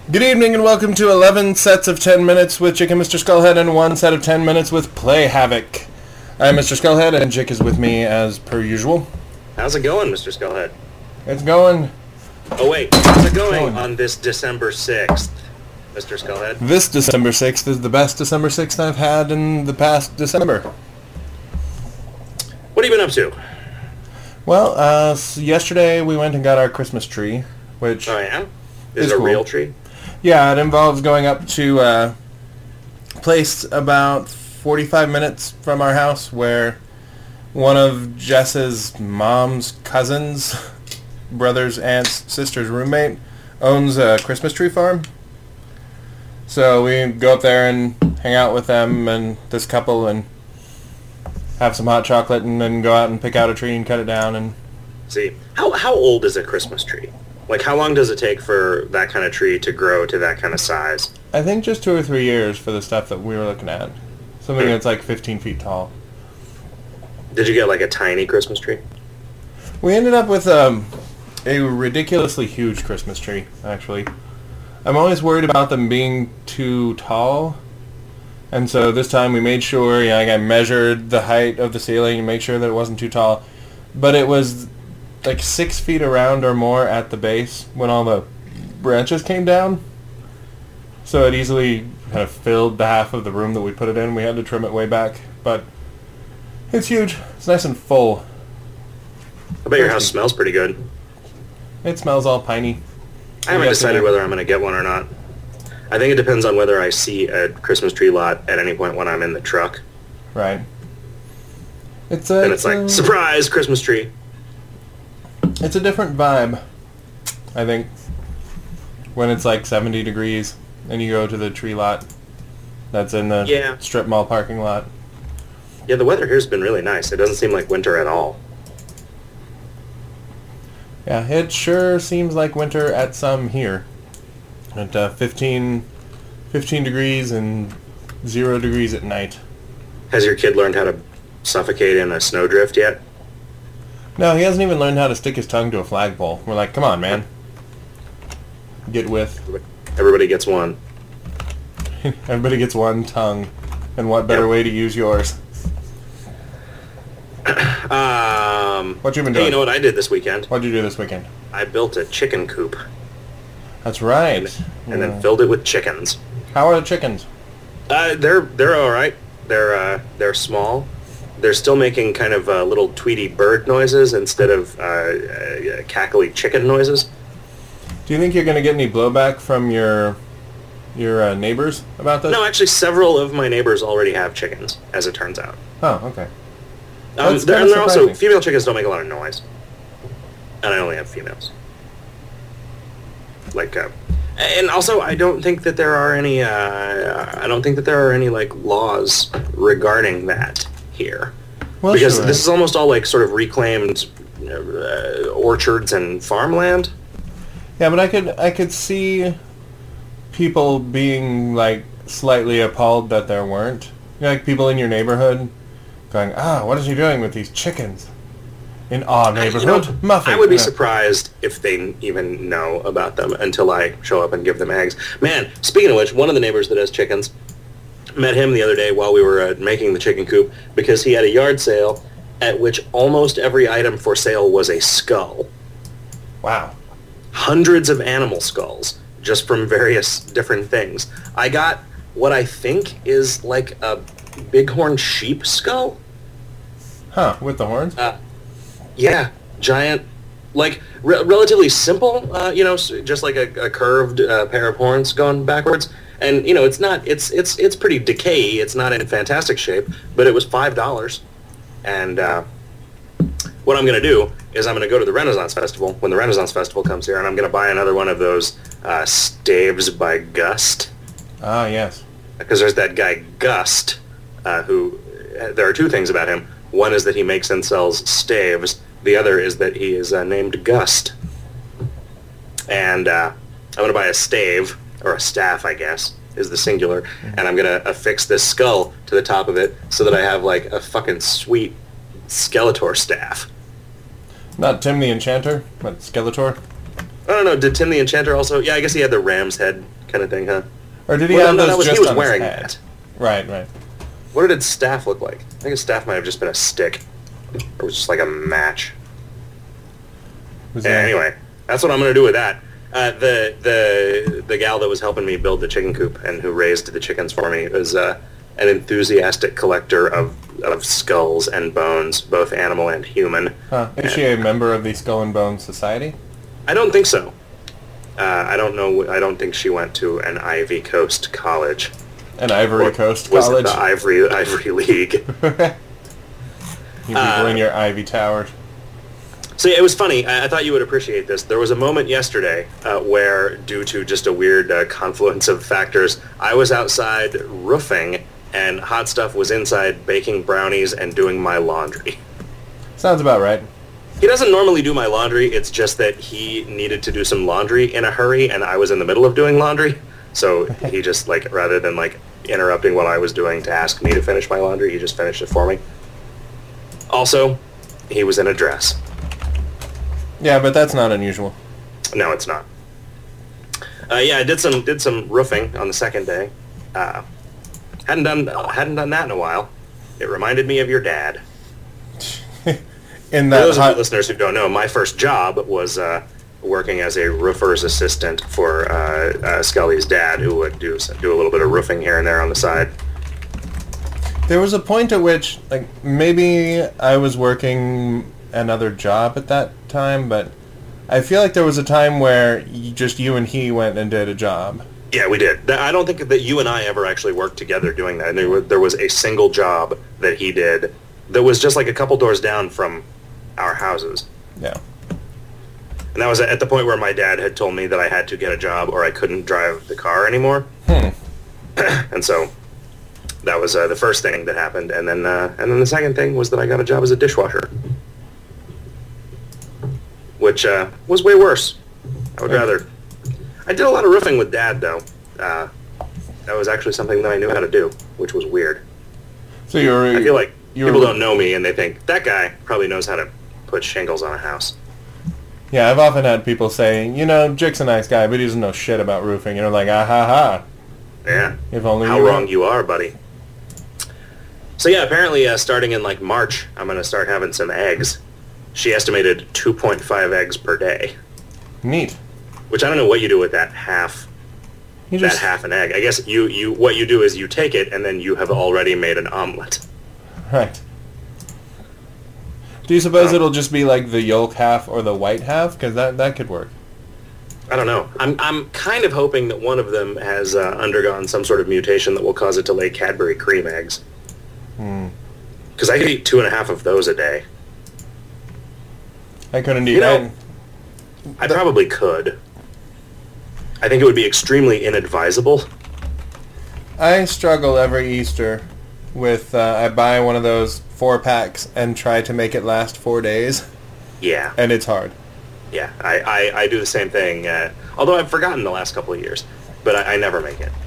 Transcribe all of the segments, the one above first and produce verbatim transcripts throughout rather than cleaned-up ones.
Good evening and welcome to eleven sets of ten minutes with Jick and Mister Skullhead and one set of ten minutes with Play Havoc. I'm Mister Skullhead and Jick is with me as per usual. How's it going, Mister Skullhead? It's going. Oh wait, how's it going, going. on this December sixth, Mister Skullhead? This December sixth is the best December sixth I've had in the past December. What have you been up to? Well, uh, so yesterday we went and got our Christmas tree, which... Oh yeah? Is It's it a cool. real tree? Yeah, it involves going up to a place about forty-five minutes from our house where one of Jess's mom's cousins, brother's aunt's sister's roommate, owns a Christmas tree farm. So we go up there and hang out with them and this couple and have some hot chocolate and then go out and pick out a tree and cut it down. And See, how how old is a Christmas tree? Like, how long does it take for that kind of tree to grow to that kind of size? I think just two or three years for the stuff that we were looking at. Something that's like fifteen feet tall. Did you get, like, a tiny Christmas tree? We ended up with um, a ridiculously huge Christmas tree, actually. I'm always worried about them being too tall. And so this time we made sure, you know, like I measured the height of the ceiling and made sure that it wasn't too tall. But it was like six feet around or more at the base when all the branches came down. So it easily kind of filled the half of the room that we put it in. We had to trim it way back. But it's huge. It's nice and full. I bet your house smells pretty good. It smells all piney. I haven't Yeah, decided so- whether I'm going to get one or not. I think it depends on whether I see a Christmas tree lot at any point when I'm in the truck. Right. It's a, And it's like, a- surprise, Christmas tree. It's a different vibe, I think, when it's like seventy degrees and you go to the tree lot that's in the Yeah. strip mall parking lot. Yeah, the weather here's been really nice. It doesn't seem like winter at all. Yeah, it sure seems like winter at some here. At uh, fifteen, fifteen degrees and zero degrees at night. Has your kid learned how to suffocate in a snowdrift yet? No, he hasn't even learned how to stick his tongue to a flagpole. We're like, come on, man. Get with. Everybody gets one. Everybody gets one tongue. And what better Yep. way to use yours? Um, What you been hey, doing? you know what I did this weekend? What'd you do this weekend? I built a chicken coop That's right. and, and Yeah. then filled it with chickens. How are the chickens? Uh, they're they're all right. They're uh, they're small. They're still making kind of uh, little Tweety bird noises instead of uh, uh, cackly chicken noises. Do you think you're going to get any blowback from your your uh, neighbors about this? No, actually, several of my neighbors already have chickens, as it turns out. Oh, okay. Um, That's they're, kinda and they're also surprising. female chickens don't make a lot of noise, and I only have females. Like, uh, and also I don't think that there are any. Uh, I don't think that there are any like laws regarding that here, Well, because sure. this is almost all like sort of reclaimed uh, orchards and farmland. Yeah, but I could I could see people being like slightly appalled that there weren't. You know, like people in your neighborhood going, ah, what is he doing with these chickens in our neighborhood? You know, Muffin. I would be Yeah. surprised if they even know about them until I show up and give them eggs. Man, speaking of which, one of the neighbors that has chickens, met him the other day while we were uh, making the chicken coop because he had a yard sale at which almost every item for sale was a skull. Wow. Hundreds of animal skulls, just from various different things. I got what I think is like a bighorn sheep skull. Huh, with the horns? Uh, yeah, giant, like re- relatively simple. Uh, you know, s- just like a, a curved uh, pair of horns going backwards. And you know, it's not. It's it's it's pretty decay. It's not in fantastic shape, but it was five dollars. And uh, what I'm gonna do is I'm gonna go to the Renaissance Festival when the Renaissance Festival comes here, and I'm gonna buy another one of those uh, staves by Gust. Ah, yes. Because there's that guy Gust, uh, who there are two things about him. One is that he makes and sells staves. The other is that he is uh, named Gust. And uh, I'm going to buy a stave, or a staff, I guess, is the singular, and I'm going to affix this skull to the top of it so that I have, like, a fucking sweet Skeletor staff. Not Tim the Enchanter, but Skeletor. I don't know. Did Tim the Enchanter also? Yeah, I guess he had the ram's head kind of thing, huh? Or did he well, have no, those that was, just he was on wearing his head? that. Right, right. What did his staff look like? I think his staff might have just been a stick. Or it was just like a match. Was Yeah, that- anyway, that's what I'm going to do with that. Uh, the the the gal that was helping me build the chicken coop and who raised the chickens for me is uh, an enthusiastic collector of, of skulls and bones, both animal and human. Huh. Is she a member of the Skull and Bones Society? I don't think so. Uh, I don't know. I don't think she went to an Ivy Coast college. An Ivory Or Coast was college? it the Ivory Ivory League? You people Uh, in your Ivy Towers. So yeah, it was funny. I, I thought you would appreciate this. There was a moment yesterday uh, where, due to just a weird uh, confluence of factors, I was outside roofing, and Hot Stuff was inside baking brownies and doing my laundry. Sounds about right. He doesn't normally do my laundry. It's just that he needed to do some laundry in a hurry, and I was in the middle of doing laundry. So he just, like, rather than, like, interrupting what I was doing to ask me to finish my laundry, he just finished it for me. Also, he was in a dress. Yeah, but that's not unusual. No, it's not. Uh, yeah, I did some did some roofing on the second day. Uh, hadn't done uh, hadn't done that in a while. It reminded me of your dad. In For that those of hot... you listeners who don't know, my first job was uh, working as a roofer's assistant for uh, uh, Scully's dad, who would do do a little bit of roofing here and there on the side. There was a point at which, like, maybe I was working another job at that time, but I feel like there was a time where you, just you and he went and did a job. Yeah, we did. Th- I don't think that you and I ever actually worked together doing that. And there, were, there was a single job that he did that was just like a couple doors down from our houses. Yeah. And that was at the point where my dad had told me that I had to get a job or I couldn't drive the car anymore. Hmm. And so that was uh, the first thing that happened. And then uh, and then the second thing was that I got a job as a dishwasher. Which uh, was way worse. I would rather... I did a lot of roofing with Dad, though. Uh, that was actually something that I knew how to do, which was weird. So you were... I feel like you people were, don't know me, and they think, that guy probably knows how to put shingles on a house. Yeah, I've often had people say, you know, Jick's a nice guy, but he doesn't know shit about roofing. And I'm like, ah ha ha. Yeah. If only How you wrong knew. you are, buddy. So yeah, apparently uh, starting in like March, I'm going to start having some eggs. She estimated two point five eggs per day, Neat. which I don't know what you do with that half You that just... half an egg. I guess you, you what you do is you take it and then you have already made an omelet. Right. Do you suppose Um, it'll just be like the yolk half or the white half? Because that, that could work. I don't know. I'm I'm kind of hoping that one of them has uh, undergone some sort of mutation that will cause it to lay Cadbury cream eggs. Hmm. Because I could eat two and a half of those a day. I couldn't eat You know- I- I probably could. I think it would be extremely inadvisable. I struggle every Easter with, uh, I buy one of those four packs and try to make it last four days, Yeah, and it's hard. yeah. I, I, I do the same thing. Uh, although I've forgotten the last couple of years, but I, I never make it.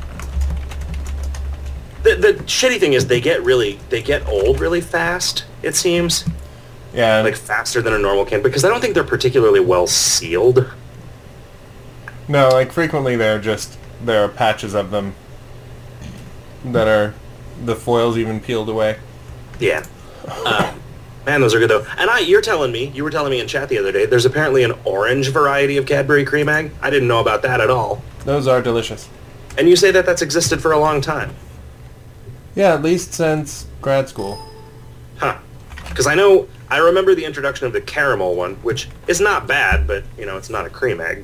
The the shitty thing is they get really they get old really fast. It seems Yeah, like faster than a normal can because I don't think they're particularly well sealed. no, like frequently they're just, there are patches of them that are, the foil's even peeled away. Yeah. Um, man, those are good though. And I, you're telling me, you were telling me in chat the other day, there's apparently an orange variety of Cadbury cream egg. I didn't know about that at all. Those are delicious. And you say that that's existed for a long time. Yeah, at least since grad school. Huh. Because I know, I remember the introduction of the caramel one, which is not bad, but, you know, it's not a cream egg.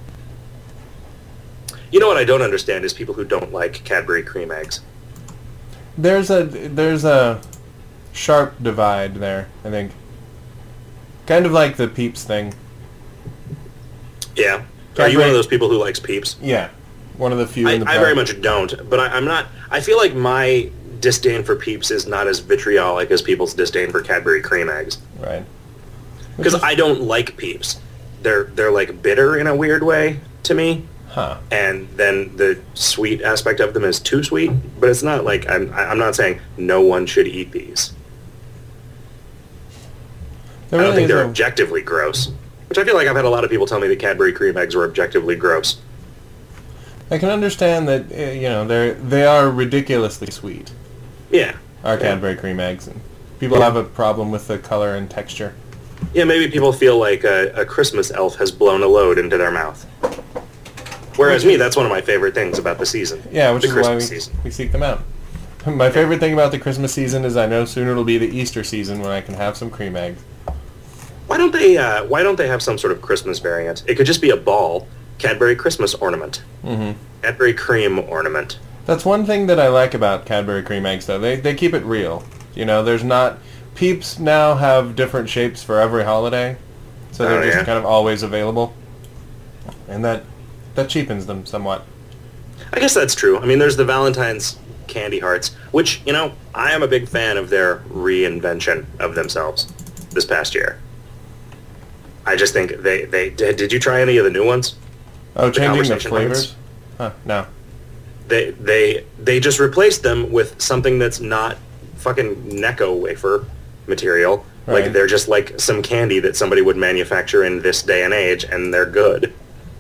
You know what I don't understand is people who don't like Cadbury cream eggs. There's a, there's a sharp divide there, I think. Kind of like the Peeps thing. Yeah. Are Cadbury- you one of those people who likes Peeps? Yeah, one of the few I, in the I very party. much don't, but I, I'm not. I feel like my disdain for Peeps is not as vitriolic as people's disdain for Cadbury cream eggs. Right. Because I don't like Peeps. They're they're like bitter in a weird way to me, Huh. and then the sweet aspect of them is too sweet. But it's not like I'm I'm not saying no one should eat these. There I don't really think is they're a- objectively gross. Which I feel like I've had a lot of people tell me that Cadbury cream eggs were objectively gross. I can understand that, uh, you know, they're, they are ridiculously sweet. Yeah. Our yeah. Cadbury cream eggs. And people have a problem with the color and texture. Yeah, maybe people feel like a, a Christmas elf has blown a load into their mouth. Whereas me, that's one of my favorite things about the season. Yeah, which the is Christmas why we, season. we seek them out. My favorite thing about the Christmas season is I know soon it'll be the Easter season when I can have some cream eggs. Why don't they? Uh, why don't they have some sort of Christmas variant? It could just be a ball, Cadbury Christmas ornament, Mm-hmm. Cadbury cream ornament. That's one thing that I like about Cadbury cream eggs, though. They they keep it real. You know, there's not... Peeps now have different shapes for every holiday, so they're Oh, just yeah. kind of always available. And that that cheapens them somewhat. I guess that's true. I mean, there's the Valentine's candy hearts, which, you know, I am a big fan of their reinvention of themselves this past year. I just think they... they did, did you try any of the new ones? Oh, The changing the conversation flavors? Huh, no. They, they, they just replaced them with something that's not fucking Necco wafer material. Right. Like, they're just like some candy that somebody would manufacture in this day and age, and they're good.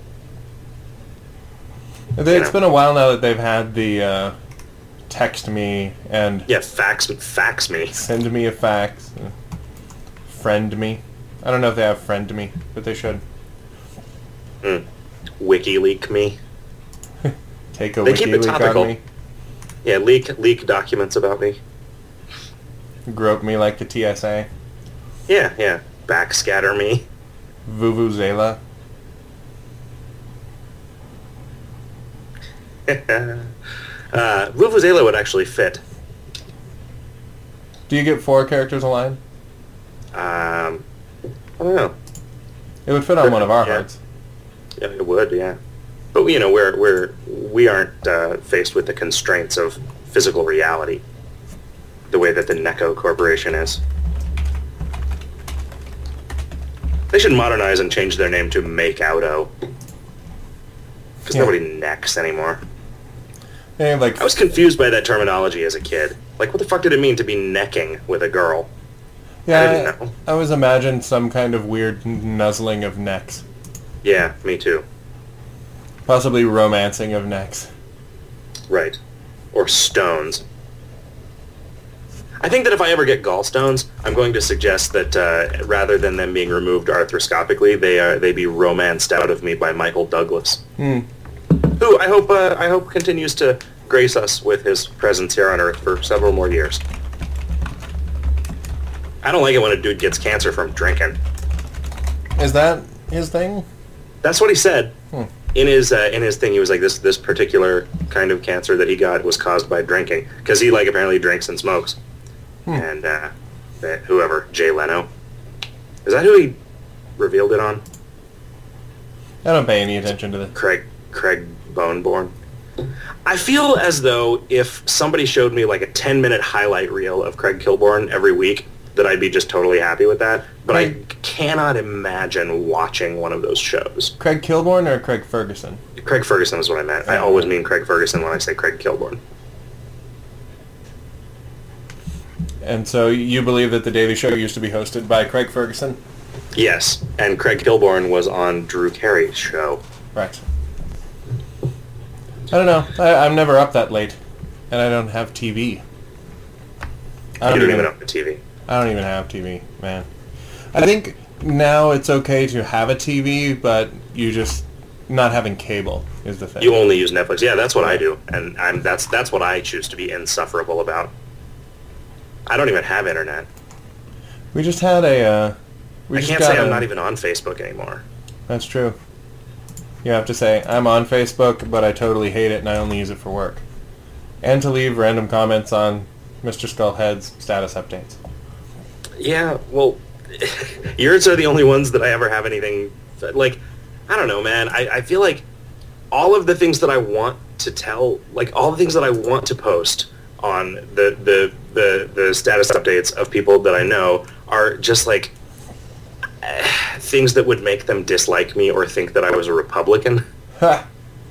It's You know. been a while now that they've had the uh, text me and Yeah, fax, fax me. send me a fax, uh, friend me. I don't know if they have friend me, but they should. Mm. WikiLeak me. Take a They keep it WikiLeak topical. on me, Yeah, leak leak documents about me. grope me like the T S A, Yeah, yeah. Backscatter me. vuvuzela. uh, Vuvuzela would actually fit. Do you get four characters a line? Um, I don't know. It would fit on one of our Yeah. hearts. Yeah, it would, yeah. But you know, we're we're we aren't uh, faced with the constraints of physical reality, the way that the Necco Corporation is. They should modernize and change their name to Make Auto, because Yeah. nobody necks anymore. They have like I was confused by that terminology as a kid. Like, what the fuck did it mean to be necking with a girl? yeah. I didn't know. I always imagined some kind of weird nuzzling of necks, Yeah, me too. possibly romancing of necks. Right. Or stones. I think that if I ever get gallstones, I'm going to suggest that uh, rather than them being removed arthroscopically, they uh, they be romanced out of me by Michael Douglas, Hmm. who I hope uh, I hope continues to grace us with his presence here on Earth for several more years. I don't like it when a dude gets cancer from drinking. Is that his thing? That's what he said. Hmm. In his uh, in his thing, he was like, this this particular kind of cancer that he got was caused by drinking, because he like apparently drinks and smokes. Hmm. And uh, that whoever, Jay Leno, is that who he revealed it on? I don't pay any attention to this. Craig Craig Boneborn. I feel as though if somebody showed me like a ten minute highlight reel of Craig Kilborn every week, that I'd be just totally happy with that. But I Craig- cannot imagine watching one of those shows. Craig Kilborn or Craig Ferguson? Craig Ferguson is what I meant. I always mean Craig Ferguson when I say Craig Kilborn. And so you believe that The Daily Show used to be hosted by Craig Ferguson? Yes, and Craig Kilborn was on Drew Carey's show. Right. I don't know. I, I'm never up that late, and I don't have T V. I You don't don't even. even have the T V. I don't even have T V, man. I think now it's okay to have a T V, but you just not having cable is the thing. You only use Netflix. Yeah, that's what I do, and I'm that's that's what I choose to be insufferable about. I don't even have internet. We just had a. Uh, we I just can't got say I'm a- not even on Facebook anymore. That's true. You have to say, I'm on Facebook, but I totally hate it and I only use it for work. And to leave random comments on Mister Skullhead's status updates. Yeah, well, yours are the only ones that I ever have anything, like, I don't know, man. I, I feel like all of the things that I want to tell, like, all the things that I want to post on the, the, the, the status updates of people that I know are just, like, things that would make them dislike me or think that I was a Republican. Ha!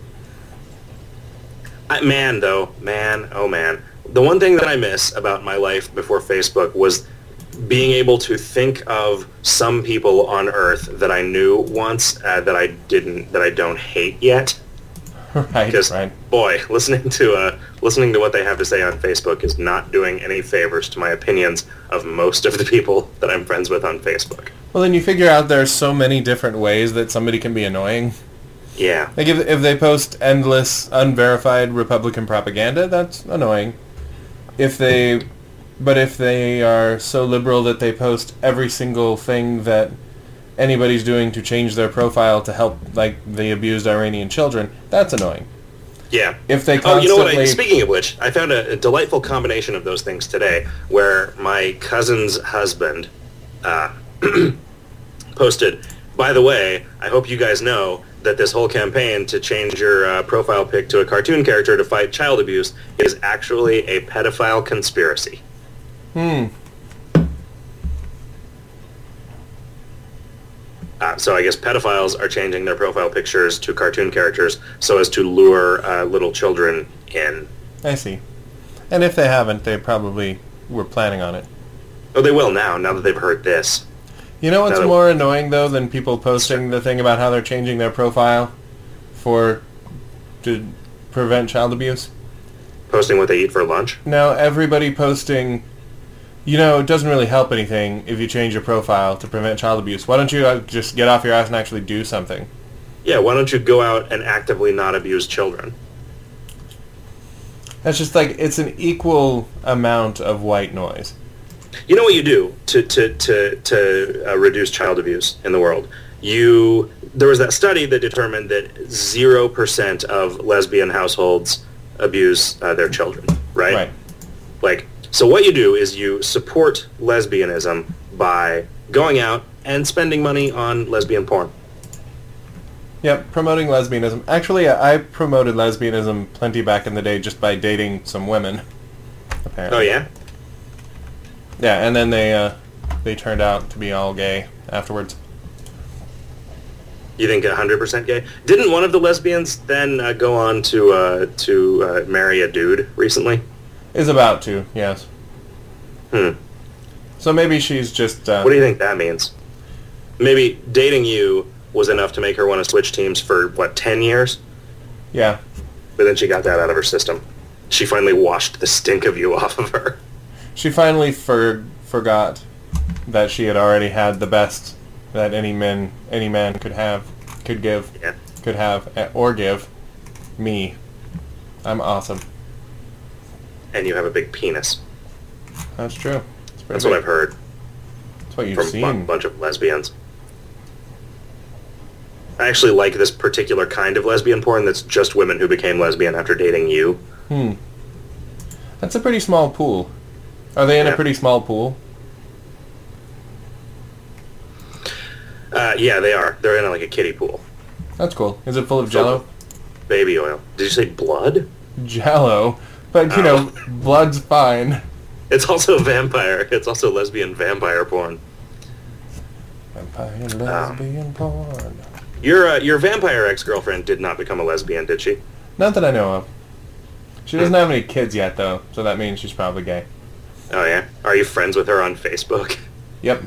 I, man, though, man, oh man. The one thing that I miss about my life before Facebook was being able to think of some people on Earth that I knew once uh, that I didn't, that I don't hate yet. Right, Because, right. boy, listening to uh, listening to what they have to say on Facebook is not doing any favors to my opinions of most of the people that I'm friends with on Facebook. Well, then you figure out there's so many different ways that somebody can be annoying. Yeah. Like if, if they post endless, unverified Republican propaganda, that's annoying. If they, but if they are so liberal that they post every single thing that anybody's doing to change their profile to help, like the abused Iranian children, that's annoying. Yeah. If they Oh, you know what? I, constantly- speaking of which, I found a, a delightful combination of those things today, where my cousin's husband uh, posted, by the way, I hope you guys know that this whole campaign to change your uh, profile pic to a cartoon character to fight child abuse is actually a pedophile conspiracy. Hmm. Uh, so I guess pedophiles are changing their profile pictures to cartoon characters so as to lure uh, little children in. I see. And if they haven't, they probably were planning on it. Oh, they will now, now that they've heard this. You know what's No. more annoying, though, than people posting the thing about how they're changing their profile for to prevent child abuse? Posting what they eat for lunch. Now, everybody posting, you know, it doesn't really help anything if you change your profile to prevent child abuse. Why don't you uh, just get off your ass and actually do something? Yeah, why don't you go out and actively not abuse children? That's just like, it's an equal amount of white noise. You know what you do to to to to uh, reduce child abuse in the world? You there was that study that determined that zero percent of lesbian households abuse uh, their children, right? Right. Like, so what you do is you support lesbianism by going out and spending money on lesbian porn. Yep, promoting lesbianism. Actually, I promoted lesbianism plenty back in the day just by dating some women, apparently. Oh yeah? Yeah, and then they uh, they turned out to be all gay afterwards. You think one hundred percent gay? Didn't one of the lesbians then uh, go on to uh, to uh, marry a dude recently? Is about to, yes. Hmm. So maybe she's just... Uh, What do you think that means? Maybe dating you was enough to make her want to switch teams for, what, ten years? Yeah. But then she got that out of her system. She finally washed the stink of you off of her. She finally for, forgot that she had already had the best that any man any man could have, could give, Yeah. could have, eh, or give. Me. I'm awesome. And you have a big penis. That's true. It's pretty That's what big. I've heard That's what you've from a seen. bunch of lesbians. I actually like this particular kind of lesbian porn that's just women who became lesbian after dating you. Hmm. That's a pretty small pool. Are they in Yeah. a pretty small pool? Uh, yeah, they are. They're in like a kiddie pool. That's cool. Is it full of Jello? Baby oil. Did you say blood? Jello. But, you know, Oh. blood's fine. It's also vampire. It's also lesbian vampire porn. Vampire lesbian porn. Your uh, your vampire ex-girlfriend did not become a lesbian, did she? Not that I know of. She doesn't have any kids yet, though, so that means she's probably gay. Oh yeah. Are you friends with her on Facebook? Yep.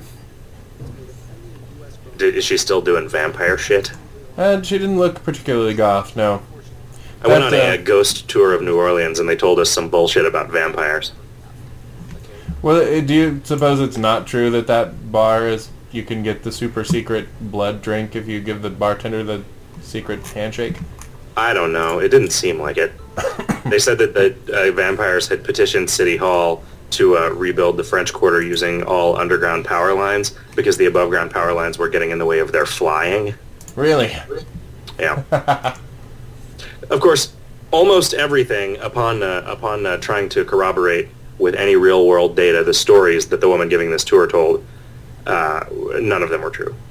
Did, is she still doing vampire shit? And she didn't look particularly goth, no. I went on That, a, uh, uh, ghost tour of New Orleans, and they told us some bullshit about vampires. Well, uh, do you suppose it's not true that that bar is... You can get the super secret blood drink if you give the bartender the secret handshake? I don't know. It didn't seem like it. They said that the uh, vampires had petitioned City Hall to uh, rebuild the French Quarter using all underground power lines because the above-ground power lines were getting in the way of their flying. Really? Yeah. Of course, almost everything upon uh, upon uh, trying to corroborate with any real-world data the stories that the woman giving this tour told, uh, none of them were true.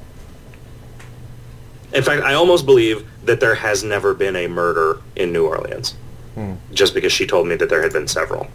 In fact, I almost believe that there has never been a murder in New Orleans, Hmm. just because she told me that there had been several.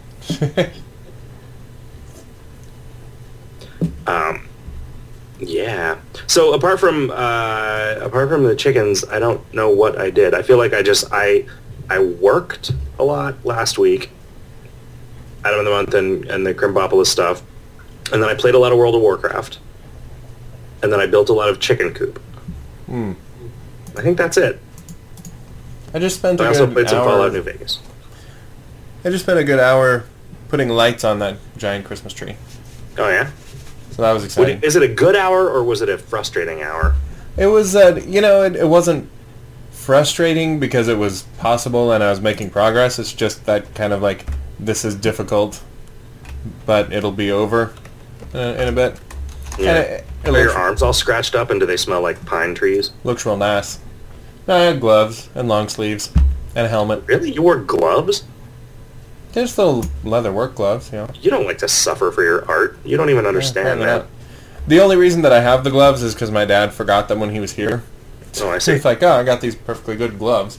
Um, yeah. So apart from uh, apart from the chickens, I don't know what I did. I feel like I just I I worked a lot last week. Out of the month and, and the Crimbopolis stuff. And then I played a lot of World of Warcraft. And then I built a lot of chicken coop. Hmm. I think that's it. I just spent a I good also played some hour. Fallout New Vegas. I just spent a good hour putting lights on that giant Christmas tree. Oh, yeah? So that was Would exciting. it, is it a good hour or was it a frustrating hour? It was, uh, you know, it, it wasn't frustrating because it was possible and I was making progress. It's just that kind of like, this is difficult, but it'll be over uh, in a bit. Yeah. And it, it Are looks, your arms all scratched up and do they smell like pine trees? looks real nice. I had gloves and long sleeves and a helmet. Really? You wore gloves? They're still leather work gloves, you know. You don't like to suffer for your art. You don't even understand Apparently that. not. The only reason that I have the gloves is because my dad forgot them when he was here. Oh, I So see. he's like, oh, I got these perfectly good gloves.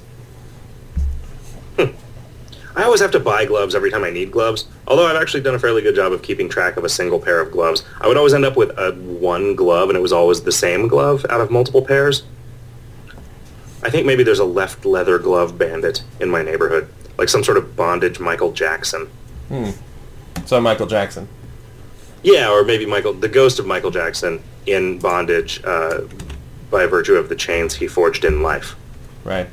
I always have to buy gloves every time I need gloves, although I've actually done a fairly good job of keeping track of a single pair of gloves. I would always end up with a one glove, and it was always the same glove out of multiple pairs. I think maybe there's a left leather glove bandit in my neighborhood, like some sort of bondage Michael Jackson. Hmm. So Michael Jackson. Yeah, or maybe Michael, the ghost of Michael Jackson in bondage uh, by virtue of the chains he forged in life. Right.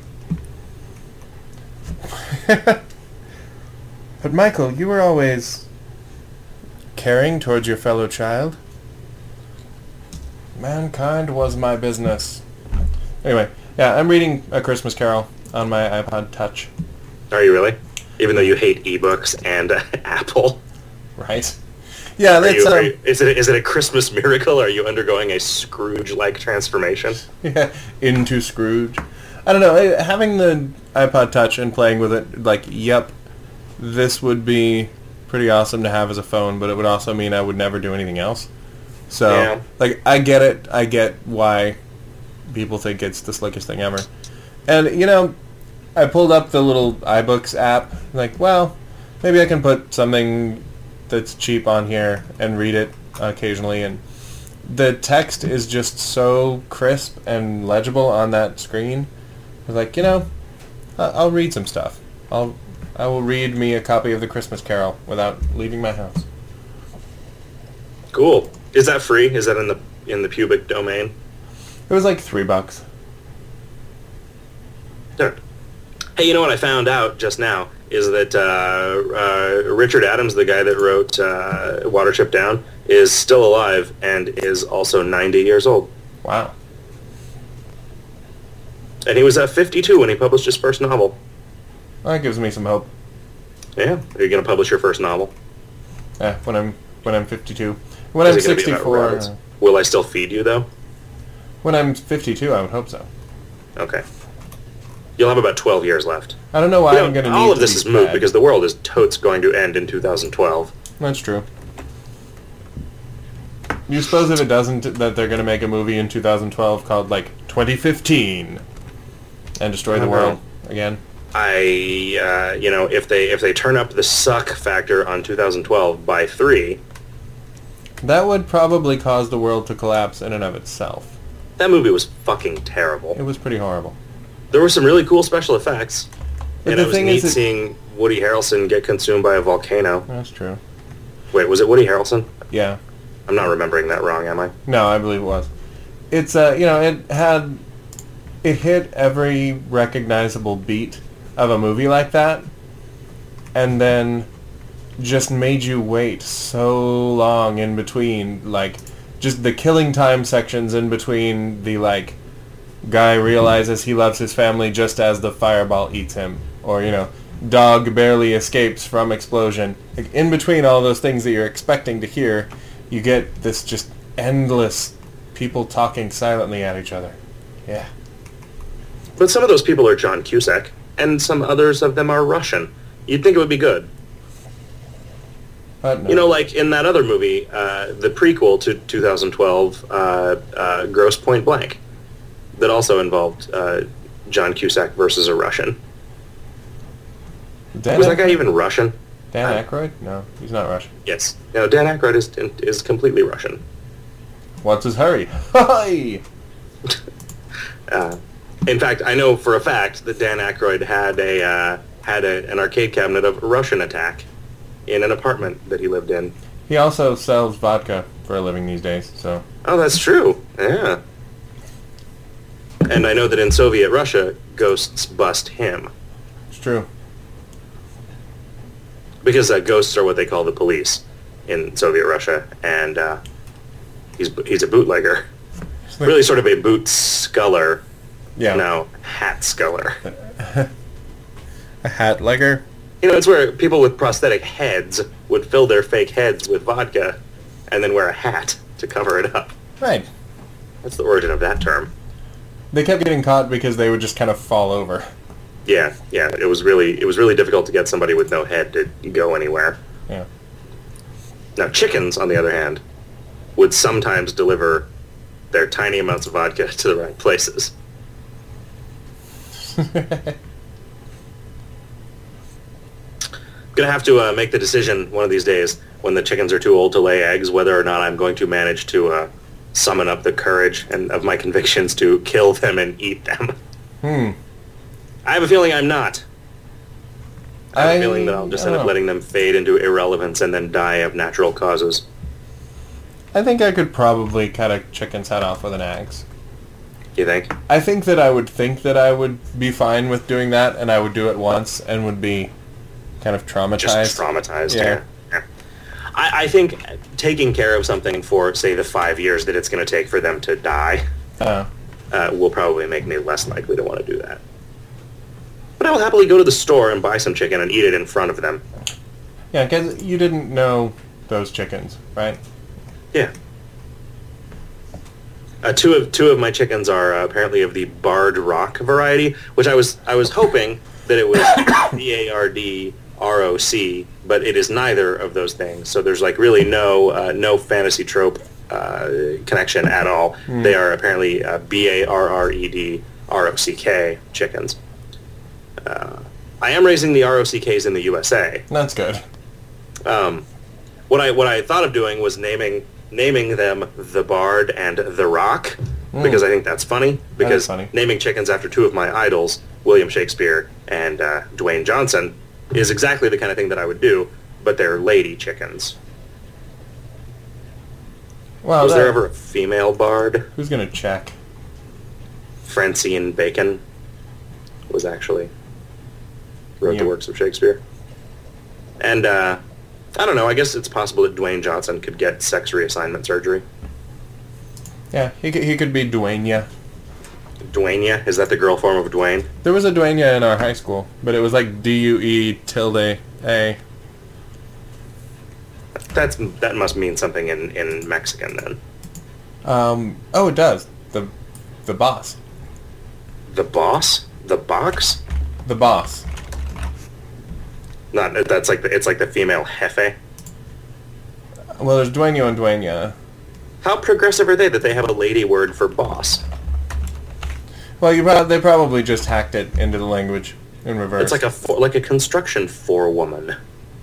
But Michael, you were always caring towards your fellow child. Mankind was my business. Anyway, yeah, I'm reading A Christmas Carol on my iPod Touch. Are you really? Even though you hate ebooks and uh, Apple? Right? Yeah, Are that's you, are um, you, is it is it a Christmas miracle? Are you undergoing a Scrooge-like transformation? yeah, into Scrooge. I don't know, eh, having the iPod Touch and playing with it, like, yep, this would be pretty awesome to have as a phone, but it would also mean I would never do anything else. So, Yeah. like, I get it. I get why people think it's the slickest thing ever. And, you know, I pulled up the little iBooks app, like, well, maybe I can put something that's cheap on here and read it occasionally, and the text is just so crisp and legible on that screen. I was like, you know, I- I'll read some stuff. I'll I will read me a copy of The Christmas Carol without leaving my house. Cool. Is that free? Is that in the in the pubic domain? It was like three bucks. There. Hey, you know what I found out just now is that uh, uh, Richard Adams, the guy that wrote uh, Watership Down, is still alive and is also ninety years old. Wow. And he was uh, fifty-two when he published his first novel. Well, that gives me some hope. Yeah. Are you going to publish your first novel? Yeah, when I'm when I'm fifty-two. When Is I'm it gonna be about sixty-four. rabbits? uh, Will I still feed you, though? When I'm fifty-two, I would hope so. Okay. You'll have about twelve years left. I don't know why You know, I'm going to need all of to this be is moot fed. because the world is totes going to end in two thousand twelve. That's true. You suppose if it doesn't, that they're going to make a movie in two thousand twelve called, like, twenty fifteen and destroy the I don't world again? I, uh, you know, if they if they turn up the suck factor on two thousand twelve by three, That would probably cause the world to collapse in and of itself. that movie was fucking terrible. It was pretty horrible. There were some really cool special effects, But and the it was thing neat is that- seeing Woody Harrelson get consumed by a volcano. That's true. Wait, was it Woody Harrelson? Yeah. I'm not remembering that wrong, am I? No, I believe it was. It's, uh, you know, it had... It hit every recognizable beat of a movie like that, and then just made you wait so long in between, like, just the killing time sections in between the, like, guy realizes he loves his family just as the fireball eats him, or, you know, dog barely escapes from explosion. Like, in between all those things that you're expecting to hear, you get this just endless people talking silently at each other. Yeah. But some of those people are John Cusack, and some others of them are Russian. You'd think it would be good. But no. You know, like in that other movie, uh, the prequel to two thousand twelve, uh, uh, Gross Point Blank, that also involved uh, John Cusack versus a Russian. Dan Was that Aykroyd? guy even Russian? Dan Aykroyd? No, he's not Russian. Yes. No, Dan Aykroyd is is completely Russian. What's his hurry? Hi! Uh, in fact, I know for a fact that Dan Aykroyd had a uh, had a, an arcade cabinet of Russian Attack in an apartment that he lived in. He also sells vodka for a living these days, so... Oh, that's true. Yeah. And I know that in Soviet Russia, ghosts bust him. It's true. Because uh, ghosts are what they call the police in Soviet Russia, and uh, he's he's a bootlegger. Like, really sort of a boot sculler. Yeah. No, hat sculler. A hat legger? You know, it's where people with prosthetic heads would fill their fake heads with vodka and then wear a hat to cover it up. Right. That's the origin of that term. They kept getting caught because they would just kind of fall over. Yeah, yeah. It was really it was really difficult to get somebody with no head to go anywhere. Yeah. Now, chickens, on the other hand, would sometimes deliver their tiny amounts of vodka to the right places. Gonna have to uh, make the decision one of these days when the chickens are too old to lay eggs whether or not I'm going to manage to uh, summon up the courage and of my convictions to kill them and eat them. Hmm. I have a feeling I'm not. I have I, a feeling that I'll just end up know. letting them fade into irrelevance and then die of natural causes. I think I could probably cut a chicken's head off with an axe. You think? I think that I would think that I would be fine with doing that, and I would do it once and would be kind of traumatized. Just traumatized, Yeah. yeah. yeah. I, I think taking care of something for, say, the five years that it's going to take for them to die Uh, uh, will probably make me less likely to want to do that. But I will happily go to the store and buy some chicken and eat it in front of them. yeah, because you didn't know those chickens, right? Yeah. Uh, two of two of my chickens are uh, apparently of the Bard Rock variety, which I was I was hoping that it was B A R D R O C, but it is neither of those things. So there's like really no uh, no fantasy trope uh, connection at all. Mm. They are apparently uh, B A R R E D R O C K chickens. Uh, I am raising the R O C Ks in the U S A. That's good. Um, what I what I thought of doing was naming naming them the Bard and the Rock, Mm. because I think that's funny. Because funny. naming chickens after two of my idols, William Shakespeare and uh, Dwayne Johnson, is exactly the kind of thing that I would do, but they're lady chickens. Well, Was that- there ever a female Bard? who's gonna check? Francine Bacon was actually wrote Yeah. the works of Shakespeare. And uh, I don't know, I guess it's possible that Dwayne Johnson could get sex reassignment surgery. Yeah, he could, he could be Dwayne. Dwayne, is that the girl form of Dwayne? There was a Dwayne in our high school, but it was like D U E tilde A. That's that must mean something in, in Mexican then. Um, oh, it does. The the boss. The boss? The box? The boss. Not that's like the, it's like the female jefe. Well, there's Dueño and Dueña. How progressive are they that they have a lady word for boss? Well, you prob- they probably just hacked it into the language in reverse. It's like a for, like a construction forewoman.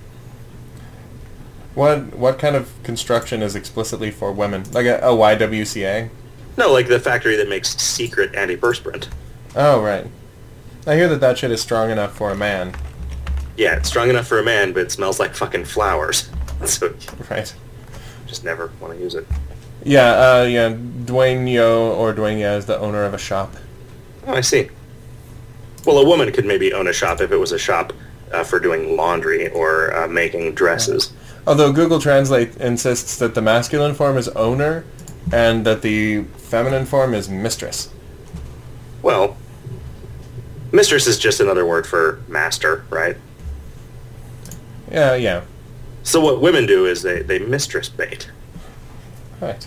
What what kind of construction is explicitly for women? Like a, a Y W C A? No, like the factory that makes secret antiperspirant. Oh, right. I hear that that shit is strong enough for a man. Yeah, it's strong enough for a man, but it smells like fucking flowers. So Right. just never want to use it. Yeah, uh, yeah. Dueño or Dueña is the owner of a shop. Oh, I see. Well, a woman could maybe own a shop if it was a shop uh, for doing laundry or uh, making dresses. Although Google Translate insists that the masculine form is owner and that the feminine form is mistress. Well, mistress is just another word for master, right? Yeah, yeah. So what women do is they, they mistress bait. Right.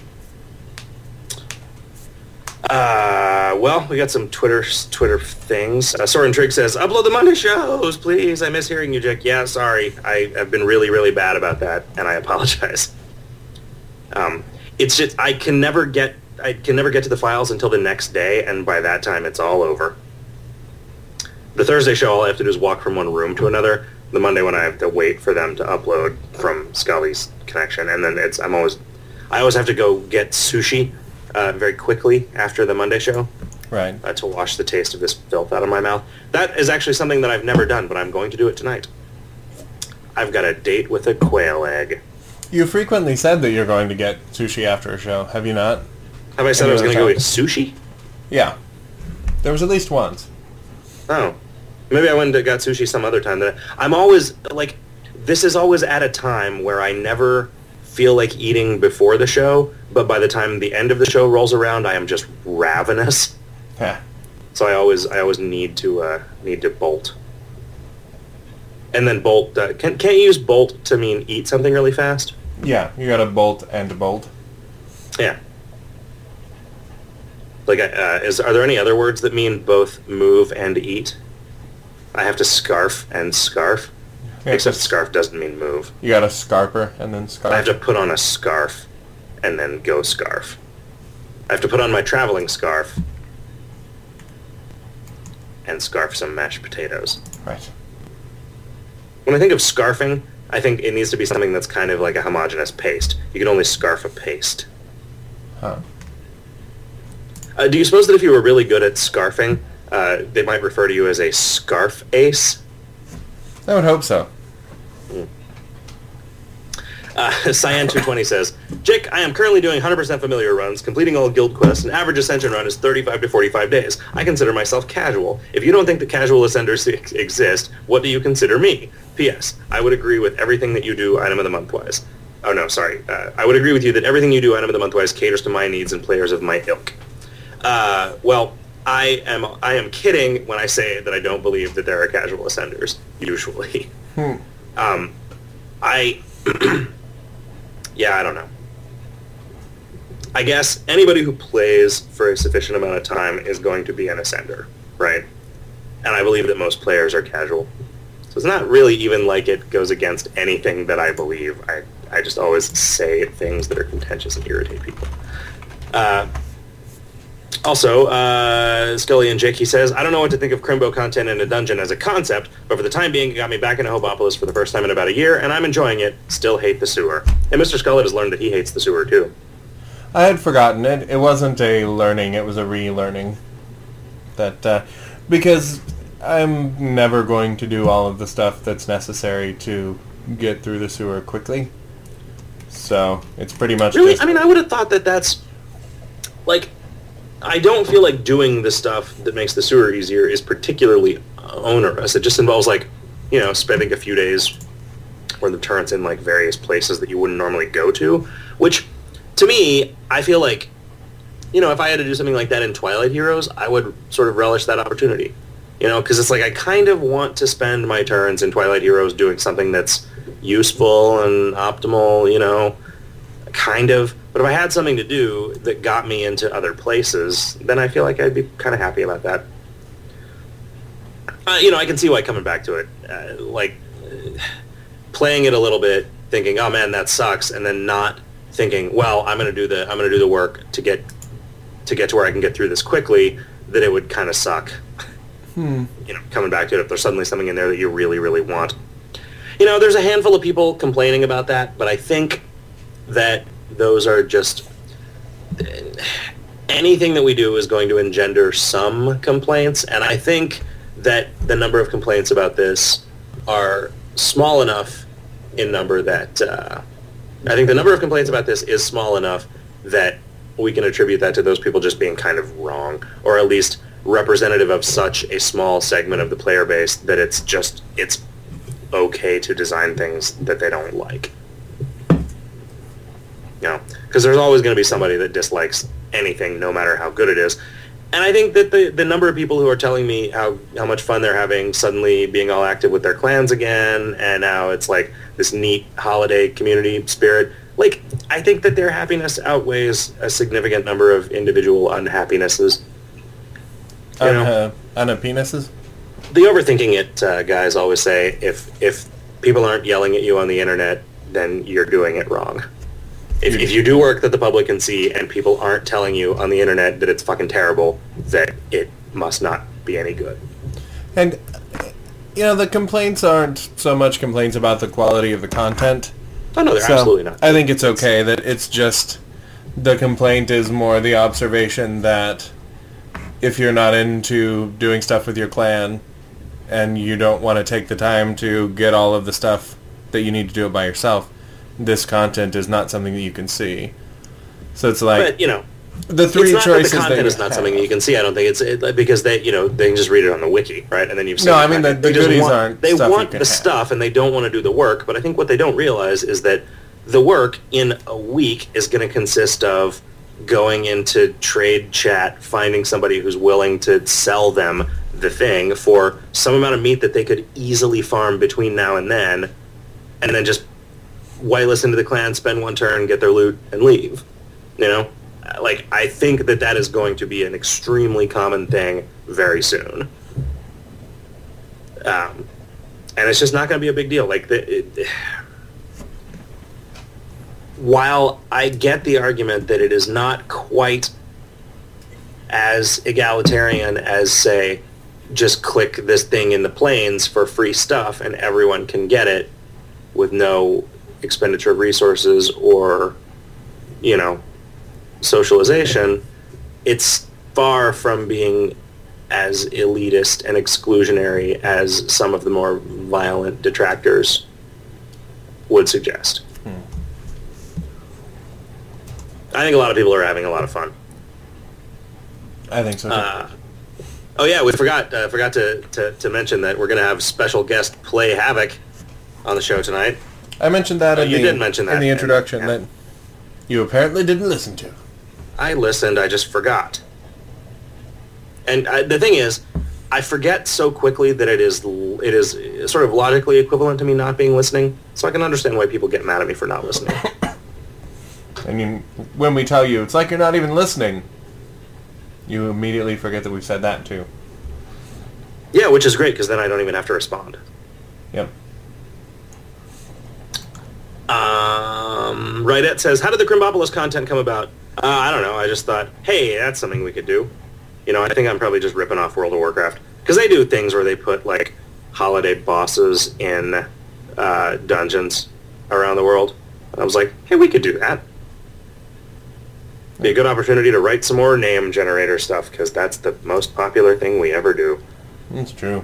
Uh, well, we got some Twitter Twitter things. Uh, Soren Trigg says, upload the Monday shows, please. I miss hearing you, Jack. Yeah, sorry. I have been really, really bad about that, and I apologize. Um, it's just, I can never get, I can never get to the files until the next day, and by that time, it's all over. The Thursday show, all I have to do is walk from one room to another. The Monday one, I have to wait for them to upload from Scully's connection, and then it's, I'm always, I always have to go get sushi uh, very quickly after the Monday show Right. uh, to wash the taste of this filth out of my mouth. That is actually something that I've never done, but I'm going to do it tonight. I've got a date with a quail egg. You frequently said that you're going to get sushi after a show, have you not? Have I said I was going to go eat sushi? Yeah. There was at least once. Oh. Maybe I went and got sushi some other time. That I'm always, like, this is always at a time where I never feel like eating before the show, but by the time the end of the show rolls around, I am just ravenous. Yeah. So I always, I always need to, uh, need to bolt. And then bolt, uh, can, can't you use bolt to mean eat something really fast? Yeah, you gotta bolt and bolt. Yeah. Like, uh, is are there any other words that mean both move and eat? I have to scarf and scarf. Yeah, Except scarf doesn't mean move. You got a scarper and then scarf. I have to put on a scarf and then go scarf. I have to put on my traveling scarf and scarf some mashed potatoes. Right. When I think of scarfing, I think it needs to be something that's kind of like a homogeneous paste. You can only scarf a paste. Huh. Uh, do you suppose that if you were really good at scarfing, uh, they might refer to you as a scarf ace? I would hope so. Mm. Uh, Cyan two twenty says, Jake, I am currently doing one hundred percent familiar runs, completing all guild quests. An average ascension run is thirty-five to forty-five days. I consider myself casual. If you don't think that casual ascenders ex- exist, what do you consider me? P S. I would agree with everything that you do item of the month-wise. Oh, no, sorry. Uh, I would agree with you that everything you do item of the month-wise caters to my needs and players of my ilk. Uh, well, I am I am kidding when I say that I don't believe that there are casual ascenders, usually. Hmm. Um, I... Yeah, I don't know. I guess anybody who plays for a sufficient amount of time is going to be an ascender, right? And I believe that most players are casual. So it's not really even like it goes against anything that I believe. I, I just always say things that are contentious and irritate people. Uh, also, uh, Scully and Jake, he says, I don't know what to think of Crimbo content in a dungeon as a concept, but for the time being, it got me back into Hobopolis for the first time in about a year, and I'm enjoying it. Still hate the sewer. And Mister Scullett has learned that he hates the sewer, too. I had forgotten it. It wasn't a learning, it was a relearning. That, uh, because I'm never going to do all of the stuff that's necessary to get through the sewer quickly. So, it's pretty much Really? just... I mean, I would have thought that that's... Like, I don't feel like doing the stuff that makes the sewer easier is particularly onerous. It just involves, like, you know, spending a few days where the turret's in, like, various places that you wouldn't normally go to, which, to me, I feel like, you know, if I had to do something like that in Twilight Heroes, I would sort of relish that opportunity. You know, because it's like I kind of want to spend my turns in Twilight Heroes doing something that's useful and optimal, you know, kind of. But if I had something to do that got me into other places, then I feel like I'd be kind of happy about that. Uh, you know, I can see why coming back to it, uh, like uh, playing it a little bit, thinking, "Oh man, that sucks," and then not thinking, "Well, I'm gonna do the I'm gonna do the work to get to get to where I can get through this quickly." That it would kind of suck. Hmm. You know, coming back to it, if there's suddenly something in there that you really, really want. You know, there's a handful of people complaining about that, but I think that those are just... Anything that we do is going to engender some complaints, and I think that the number of complaints about this are small enough in number that... Uh, I think the number of complaints about this is small enough that we can attribute that to those people just being kind of wrong, or at least representative of such a small segment of the player base that it's just, it's okay to design things that they don't like. You know, because there's always going to be somebody that dislikes anything, no matter how good it is. And I think that the, the number of people who are telling me how, how much fun they're having suddenly being all active with their clans again, and how it's like this neat holiday community spirit, like, I think that their happiness outweighs a significant number of individual unhappinesses. You Un- know? uh, unapenises? The overthinking it uh, guys always say, if if people aren't yelling at you on the internet, then you're doing it wrong. If, if you do work that the public can see and people aren't telling you on the internet that it's fucking terrible, that it must not be any good. And, you know, the complaints aren't so much complaints about the quality of the content. Oh, no, they're So, absolutely not. I think it's okay that it's just... The complaint is more the observation that if you're not into doing stuff with your clan and you don't want to take the time to get all of the stuff that you need to do it by yourself, this content is not something that you can see. So it's like... But, you know... The three it's not choices that the content that is not something that you can see. I don't think it's it, because they, you know, they can just read it on the wiki, right? And then you've seen. No, the I mean the, content. the They just goodies want, aren't. They stuff want you can the have. stuff, and they don't want to do the work. But I think what they don't realize is that the work in a week is going to consist of going into trade chat, finding somebody who's willing to sell them the thing for some amount of meat that they could easily farm between now and then, and then just whitelist into the clan, spend one turn, get their loot, and leave. You know. Like, I think that that is going to be an extremely common thing very soon. Um, and it's just not going to be a big deal. Like, the, it, while I get the argument that it is not quite as egalitarian as, say, just click this thing in the plains for free stuff and everyone can get it with no expenditure of resources or, you know, socialization, it's far from being as elitist and exclusionary as some of the more violent detractors would suggest. Hmm. I think a lot of people are having a lot of fun. I think so too. Uh, oh yeah, we forgot uh, forgot to, to, to mention that we're going to have special guest Play Havoc on the show tonight. I mentioned that uh, in you the did mention that in the introduction and, yeah. that you apparently didn't listen to. I listened, I just forgot. And I, the thing is, I forget so quickly that it is it is sort of logically equivalent to me not being listening, so I can understand why people get mad at me for not listening. I mean, when we tell you, it's like you're not even listening, you immediately forget that we've said that too. Yeah, which is great, because then I don't even have to respond. Yep. Um, Rydette says, how did the Crimbopolis content come about? Uh, I don't know. I just thought, hey, that's something we could do. You know, I think I'm probably just ripping off World of Warcraft. Because they do things where they put, like, holiday bosses in uh, dungeons around the world. And I was like, hey, we could do that. Be a good opportunity to write some more name generator stuff, because that's the most popular thing we ever do. That's true.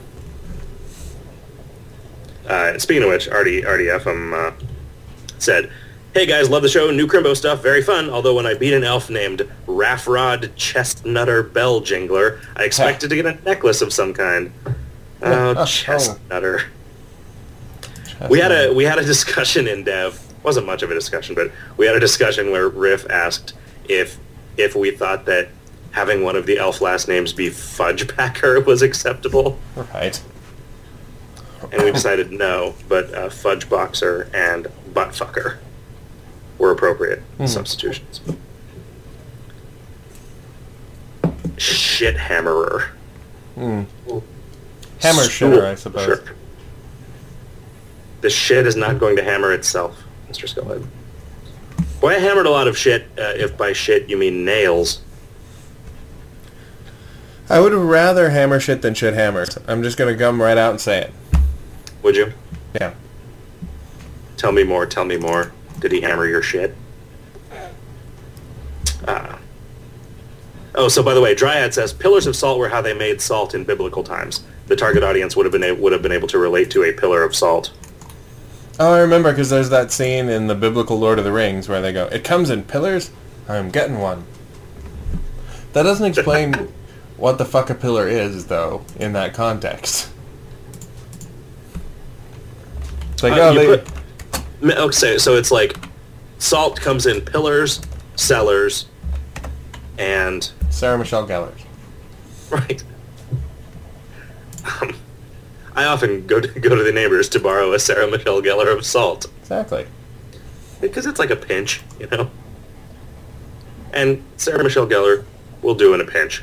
Uh, speaking of which, R D, R D F um, uh, said, hey guys, love the show, new Crimbo stuff, very fun, although when I beat an elf named Raffrod Chestnutter Bell Jingler, I expected to get a necklace of some kind. Oh, Chestnutter. Chestnut. We had a we had a discussion in Dev, wasn't much of a discussion, but we had a discussion where Riff asked if if we thought that having one of the elf last names be Fudgepacker was acceptable. Right. And we decided no, but uh, Fudgeboxer and Buttfucker were appropriate mm. substitutions. Shit Hammerer. Mm. Hammer shitter, I suppose. Sure. The shit is not going to hammer itself, Mister Skullhead. Boy, I hammered a lot of shit, uh, if by shit you mean nails. I would rather hammer shit than shit hammers. I'm just going to come right out and say it. Would you? Yeah. Tell me more, tell me more. Did he hammer your shit? Uh, oh, so by the way, Dryad says, pillars of salt were how they made salt in biblical times. The target audience would have been, a- would have been able to relate to a pillar of salt. Oh, I remember, because there's that scene in the biblical Lord of the Rings where they go, it comes in pillars? I'm getting one. That doesn't explain what the fuck a pillar is, though, in that context. It's like, uh, oh, they... Put, okay, so it's like salt comes in pillars, cellars, and... Sarah Michelle Gellar. Right. Um, I often go to go to the neighbors to borrow a Sarah Michelle Gellar of salt. Exactly. Because it's like a pinch, you know? And Sarah Michelle Gellar will do in a pinch.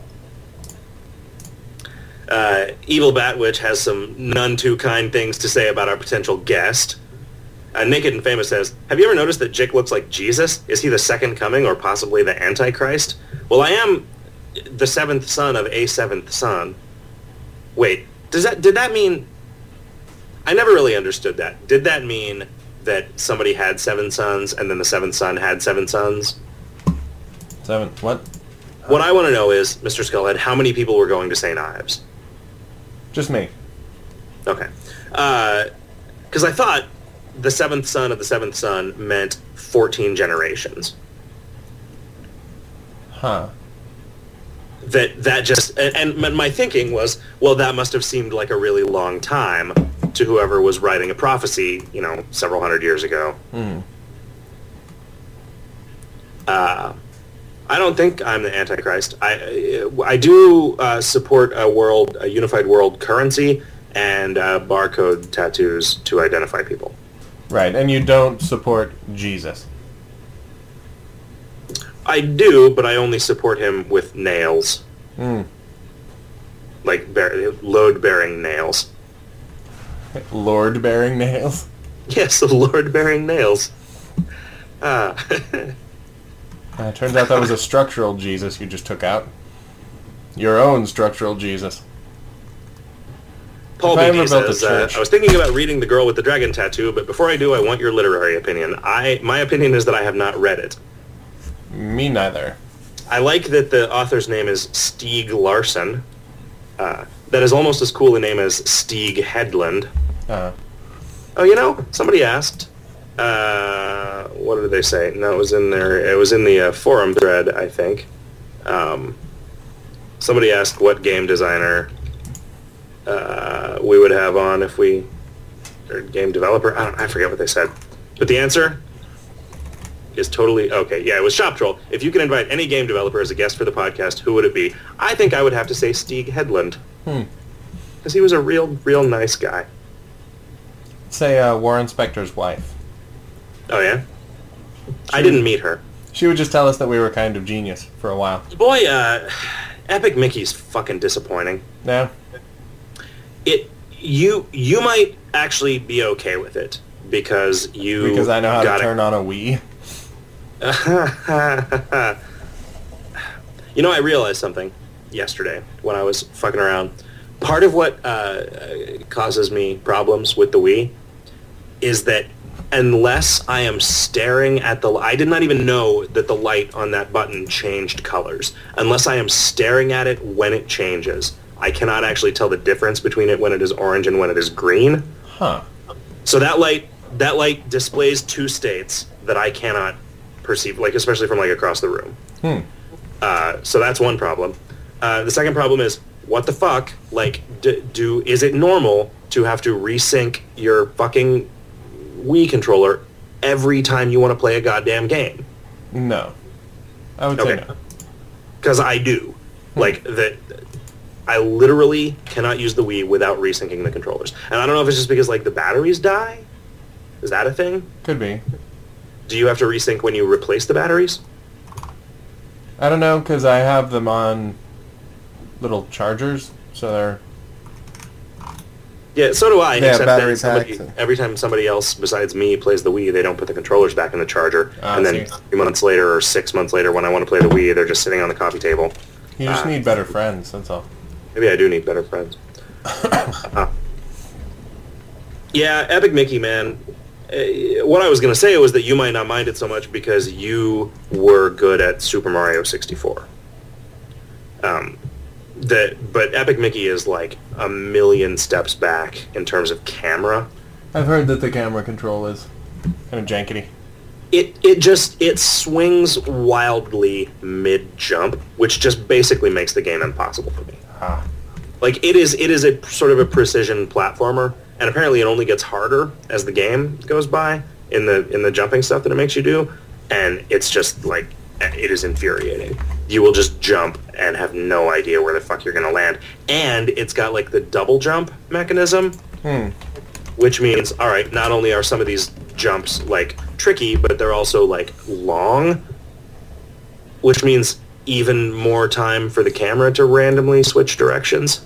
Uh, Evil Batwitch has some none too kind things to say about our potential guest. Uh, Naked and Famous says, have you ever noticed that Jick looks like Jesus? Is he the second coming or possibly the Antichrist? Well, I am the seventh son of a seventh son. Wait, does that did that mean... I never really understood that. Did that mean that somebody had seven sons and then the seventh son had seven sons? Seven, what? What I want to know is, Mister Skullhead, how many people were going to Saint Ives? Just me. Okay. Because uh, I thought the seventh son of the seventh son meant fourteen generations. Huh. That that just and, and my thinking was, well, that must have seemed like a really long time to whoever was writing a prophecy, you know, several hundred years ago. Hmm. Uh, I don't think I'm the Antichrist. I I do uh, support a world, a unified world currency and uh, barcode tattoos to identify people. Right, and you don't support Jesus. I do, but I only support him with nails. Hmm. Like bear, load-bearing nails. Lord-bearing nails? Yes, Lord-bearing nails. Uh, Uh, it turns out that was a structural Jesus you just took out. Your own structural Jesus. Paul If I B. ever built a says, uh, church- I was thinking about reading The Girl with the Dragon Tattoo, but before I do, I want your literary opinion. I My opinion is that I have not read it. Me neither. I like that the author's name is Stieg Larsson. Uh, that is almost as cool a name as Stieg Hedlund. Uh, Oh, you know, somebody asked. Uh, what did they say? No, it was in there. It was in the uh, forum thread, I think. Um, somebody asked what game designer uh, we would have on if we, or game developer. I don't. I forget what they said. But the answer is totally okay. Yeah, it was Shop Troll. If you can invite any game developer as a guest for the podcast, who would it be? I think I would have to say Stieg Hedlund. Hmm. Because he was a real, real nice guy. Say uh, Warren Spector's wife. Oh yeah. I didn't meet her. She would just tell us that we were kind of genius for a while. Boy, uh, Epic Mickey's fucking disappointing. Yeah? It you you might actually be okay with it because you Because I know how got to turn on a Wii. it. You know, I realized something yesterday when I was fucking around. Part of what uh, causes me problems with the Wii is that unless I am staring at the... I did not even know that the light on that button changed colors. Unless I am staring at it when it changes, I cannot actually tell the difference between it when it is orange and when it is green. Huh. So that light that light displays two states that I cannot perceive, like especially from like across the room. Hmm. Uh, so that's one problem. Uh, the second problem is, what the fuck? Like, d- do is it normal to have to resync your fucking Wii controller every time you want to play a goddamn game? No. I would say Okay. no. Because I do. Like, that. I literally cannot use the Wii without resyncing the controllers. And I don't know if it's just because, like, the batteries die? Is that a thing? Could be. Do you have to resync when you replace the batteries? I don't know, because I have them on little chargers, so they're... Yeah, so do I. Yeah, except battery that somebody, packs. every time somebody else besides me plays the Wii, they don't put the controllers back in the charger. Ah, and then see. three months later or six months later when I want to play the Wii, they're just sitting on the coffee table. You just Uh, need better friends, that's all. Maybe I do need better friends. uh, yeah, Epic Mickey, man. Uh, what I was going to say was that you might not mind it so much because you were good at Super Mario sixty-four. Um, that, but Epic Mickey is like a million steps back in terms of camera. I've heard that the camera control is kind of jankety. It it just it swings wildly mid jump, which just basically makes the game impossible for me. Ah. Like it is it is a sort of a precision platformer, and apparently it only gets harder as the game goes by in the in the jumping stuff that it makes you do, and it's just like it is infuriating. You will just jump and have no idea where the fuck you're gonna land, and it's got like the double jump mechanism. Hmm. Which means, all right, not only are some of these jumps, like, tricky, but they're also, like, long. Which means even more time for the camera to randomly switch directions.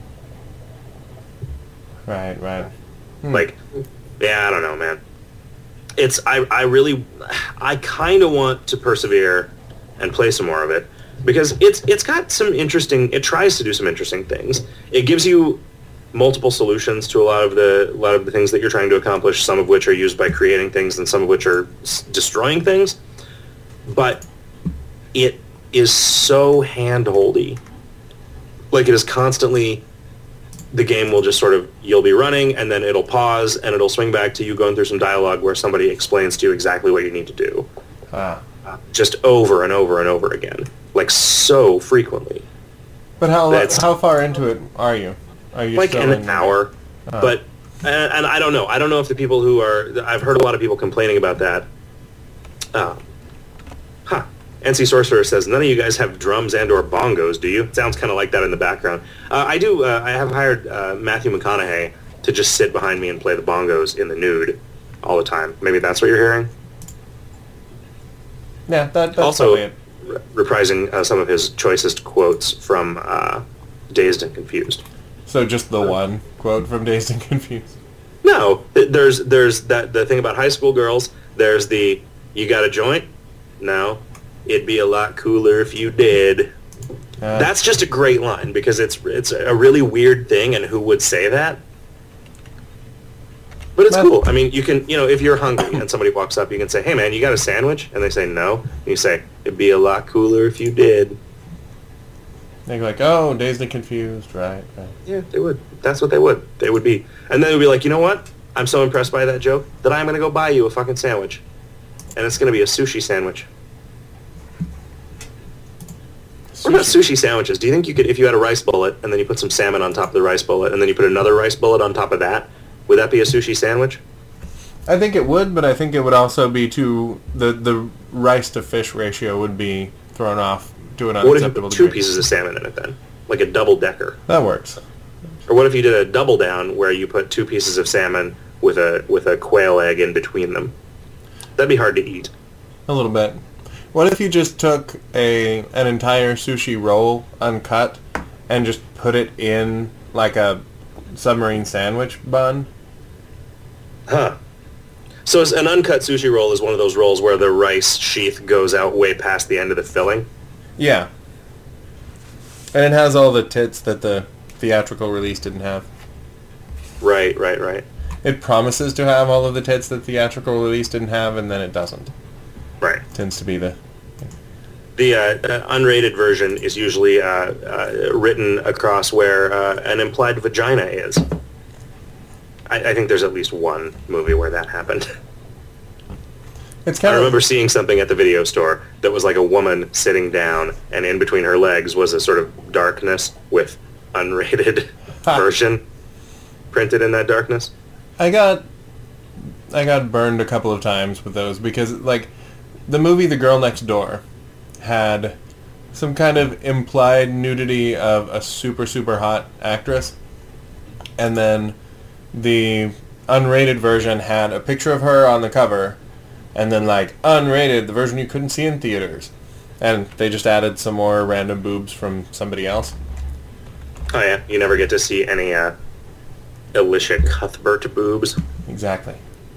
Right, right. Hmm. Like, yeah, I don't know, man. It's, I, I really, I kind of want to persevere and play some more of it. Because it's it's got some interesting, it tries to do some interesting things. It gives you multiple solutions to a lot of the a lot of the things that you're trying to accomplish, some of which are used by creating things and some of which are s- destroying things. But it is so hand-holdy. Like it is constantly the game will just sort of, you'll be running, and then it'll pause, and it'll swing back to you going through some dialogue where somebody explains to you exactly what you need to do. Ah. Uh, just over and over and over again. Like, so frequently. But how That's- how far into it are you? Are you Like still in in an hour. Uh. But, and, and I don't know. I don't know if the people who are, I've heard a lot of people complaining about that. Uh, huh. N C Sorcerer says, none of you guys have drums and or bongos, do you? It sounds kind of like that in the background. Uh, I do, uh, I have hired uh, Matthew McConaughey to just sit behind me and play the bongos in the nude all the time. Maybe that's what you're hearing? Yeah, that, that's Also, probably it. re- reprising uh, some of his choicest quotes from uh, Dazed and Confused. So just the one quote from Dazed and Confused. No, th- there's there's that the thing about high school girls. There's the, you got a joint? No. It'd be a lot cooler if you did. Uh, That's just a great line because it's it's a really weird thing, and who would say that? But it's Matt- cool. I mean, you can, you know, if you're hungry and somebody walks up, you can say, "Hey, man, you got a sandwich?" And they say no. And you say, "It'd be a lot cooler if you did." they're like, oh, Dazed and Confused, right, right. Yeah, they would. That's what they would. They would be. And then they'd be like, you know what? I'm so impressed by that joke that I'm going to go buy you a fucking sandwich. And it's going to be a sushi sandwich. What about sushi sandwiches? Do you think you could, if you had a rice bullet and then you put some salmon on top of the rice bullet and then you put another rice bullet on top of that, would that be a sushi sandwich? I think it would, but I think it would also be too, the, the rice to fish ratio would be thrown off to an What if you unacceptable put two degree. pieces of salmon in it then? Like a double decker? That works. Or what if you did a double down where you put two pieces of salmon with a with a quail egg in between them? That'd be hard to eat. A little bit. What if you just took a an entire sushi roll, uncut, and just put it in like a submarine sandwich bun? Huh. So is- an uncut sushi roll is one of those rolls where the rice sheath goes out way past the end of the filling? Yeah. And it has all the tits that the theatrical release didn't have. Right, right, right. It promises to have all of the tits that theatrical release didn't have, and then it doesn't. Right. Tends to be the... The uh, uh, unrated version is usually uh, uh, written across where uh, an implied vagina is. I, I think there's at least one movie where that happened. It's I kind of... remember seeing something at the video store that was like a woman sitting down, and in between her legs was a sort of darkness with unrated Ha. version printed in that darkness. I got... I got burned a couple of times with those because, like, the movie The Girl Next Door had some kind of implied nudity of a super, super hot actress. And then the unrated version had a picture of her on the cover, and then, like, unrated, the version you couldn't see in theaters. And they just added some more random boobs from somebody else. Oh yeah, you never get to see any uh, Alicia Cuthbert boobs. Exactly.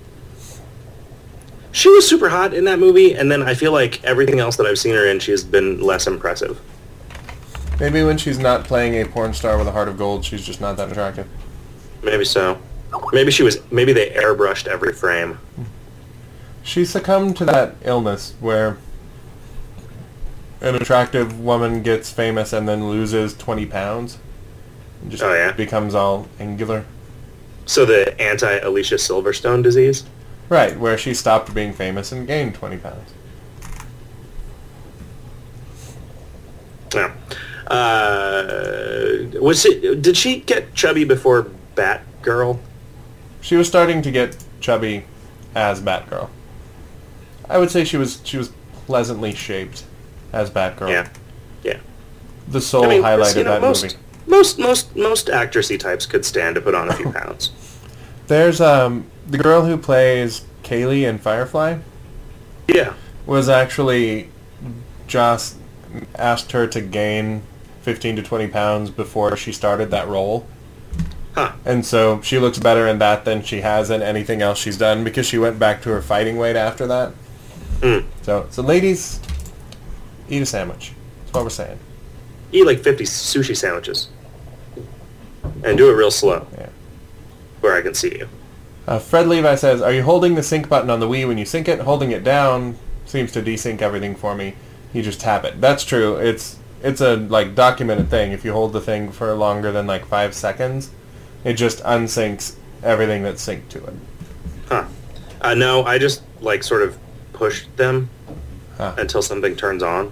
She was super hot in that movie, and then I feel like everything else that I've seen her in, she's been less impressive. Maybe when she's not playing a porn star with a heart of gold, she's just not that attractive. Maybe so. Maybe she was. Maybe they airbrushed every frame. She succumbed to that illness where an attractive woman gets famous and then loses twenty pounds. And just Oh, yeah? becomes all angular. So the anti-Alicia Silverstone disease. Right, where she stopped being famous and gained twenty pounds. Yeah. Uh, was it? Did she get chubby before Batgirl? She was starting to get chubby as Batgirl. I would say she was she was pleasantly shaped as Batgirl. Yeah. Yeah. The sole I mean, highlight you of know, that most, movie. Most most most actressy types could stand to put on a few pounds. There's um the girl who plays Kaylee in Firefly Yeah. was actually Joss asked her to gain fifteen to twenty pounds before she started that role. Huh. And so she looks better in that than she has in anything else she's done because she went back to her fighting weight after that. Mm. So, so ladies, eat a sandwich. That's what we're saying. Eat like fifty sushi sandwiches. And do it real slow. Yeah. Where I can see you. Uh, Fred Levi says, are you holding the sync button on the Wii when you sync it? Holding it down seems to desync everything for me. You just tap it. That's true. It's it's a like documented thing. If you hold the thing for longer than like five seconds, It just unsyncs everything that's synced to it. Huh. Uh, no, I just, like, sort of push them Huh. until something turns on.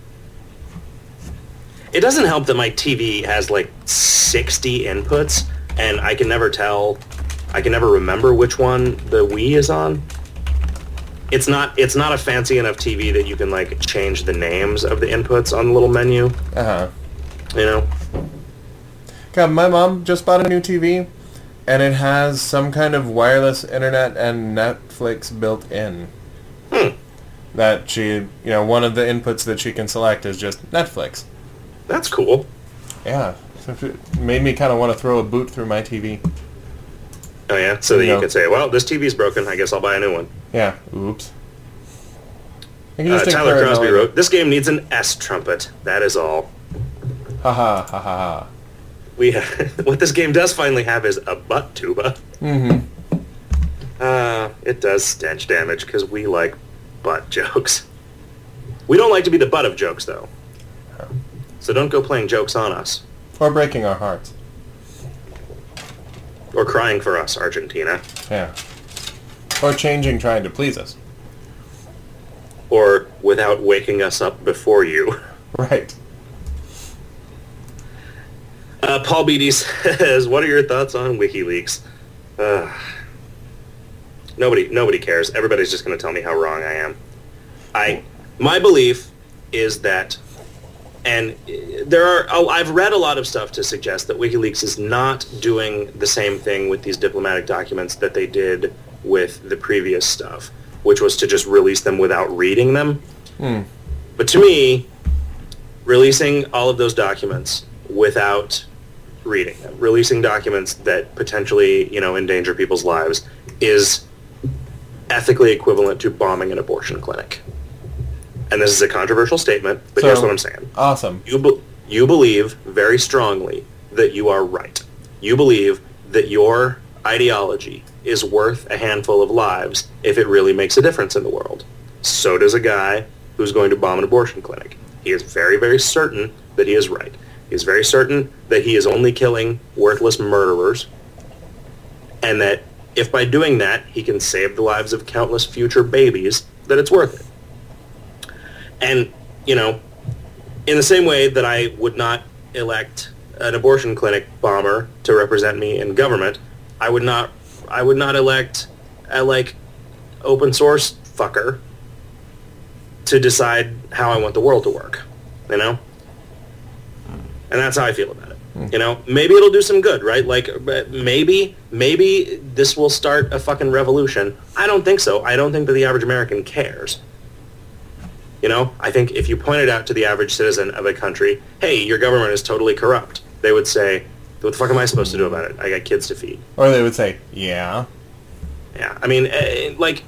It doesn't help that my T V has, like, sixty inputs, and I can never tell, I can never remember which one the Wii is on. It's not, it's not a fancy enough T V that you can, like, change the names of the inputs on the little menu, Uh-huh. you know? God, my mom just bought a new T V, and it has some kind of wireless internet and Netflix built in. Hmm. That she, you know, one of the inputs that she can select is just Netflix. That's cool. Yeah. So it made me kind of want to throw a boot through my T V. Oh, yeah? So that You you know. could say, well, this T V's broken, I guess I'll buy a new one. Yeah. Oops. I can Uh, just Tyler encourage Crosby all- wrote, this game needs an S trumpet. That is all. Ha ha ha ha ha. We what this game does finally have is a butt tuba. Mm-hmm. Uh, it does stench damage because we like butt jokes. We don't like to be the butt of jokes, though. So don't go playing jokes on us. Or breaking our hearts. Or crying for us, Argentina. Yeah. Or changing trying to please us. Or without waking us up before you. Right. Uh, Paul Beatty says, what are your thoughts on WikiLeaks? Uh, nobody nobody cares. Everybody's just going to tell me how wrong I am. I My belief is that, and there are, oh, I've read a lot of stuff to suggest that WikiLeaks is not doing the same thing with these diplomatic documents that they did with the previous stuff, which was to just release them without reading them. Hmm. But to me, releasing all of those documents without reading them, releasing documents that potentially, you know, endanger people's lives, is ethically equivalent to bombing an abortion clinic. And this is a controversial statement, but So- here's what I'm saying. Awesome. You be- you believe very strongly that you are right. You believe that your ideology is worth a handful of lives if it really makes a difference in the world. So does a guy who's going to bomb an abortion clinic. He is very, very certain that he is right. He is very certain that he is only killing worthless murderers, and that if by doing that he can save the lives of countless future babies, that it's worth it. And, you know, in the same way that I would not elect an abortion clinic bomber to represent me in government, I would not I would not elect a, like, open source fucker to decide how I want the world to work, you know? And that's how I feel about it. You know, maybe it'll do some good, right? Like, maybe, maybe this will start a fucking revolution. I don't think so. I don't think that the average American cares. You know, I think if you pointed out to the average citizen of a country, hey, your government is totally corrupt, they would say, what the fuck am I supposed to do about it? I got kids to feed. Or they would say, yeah. Yeah, I mean, uh, like,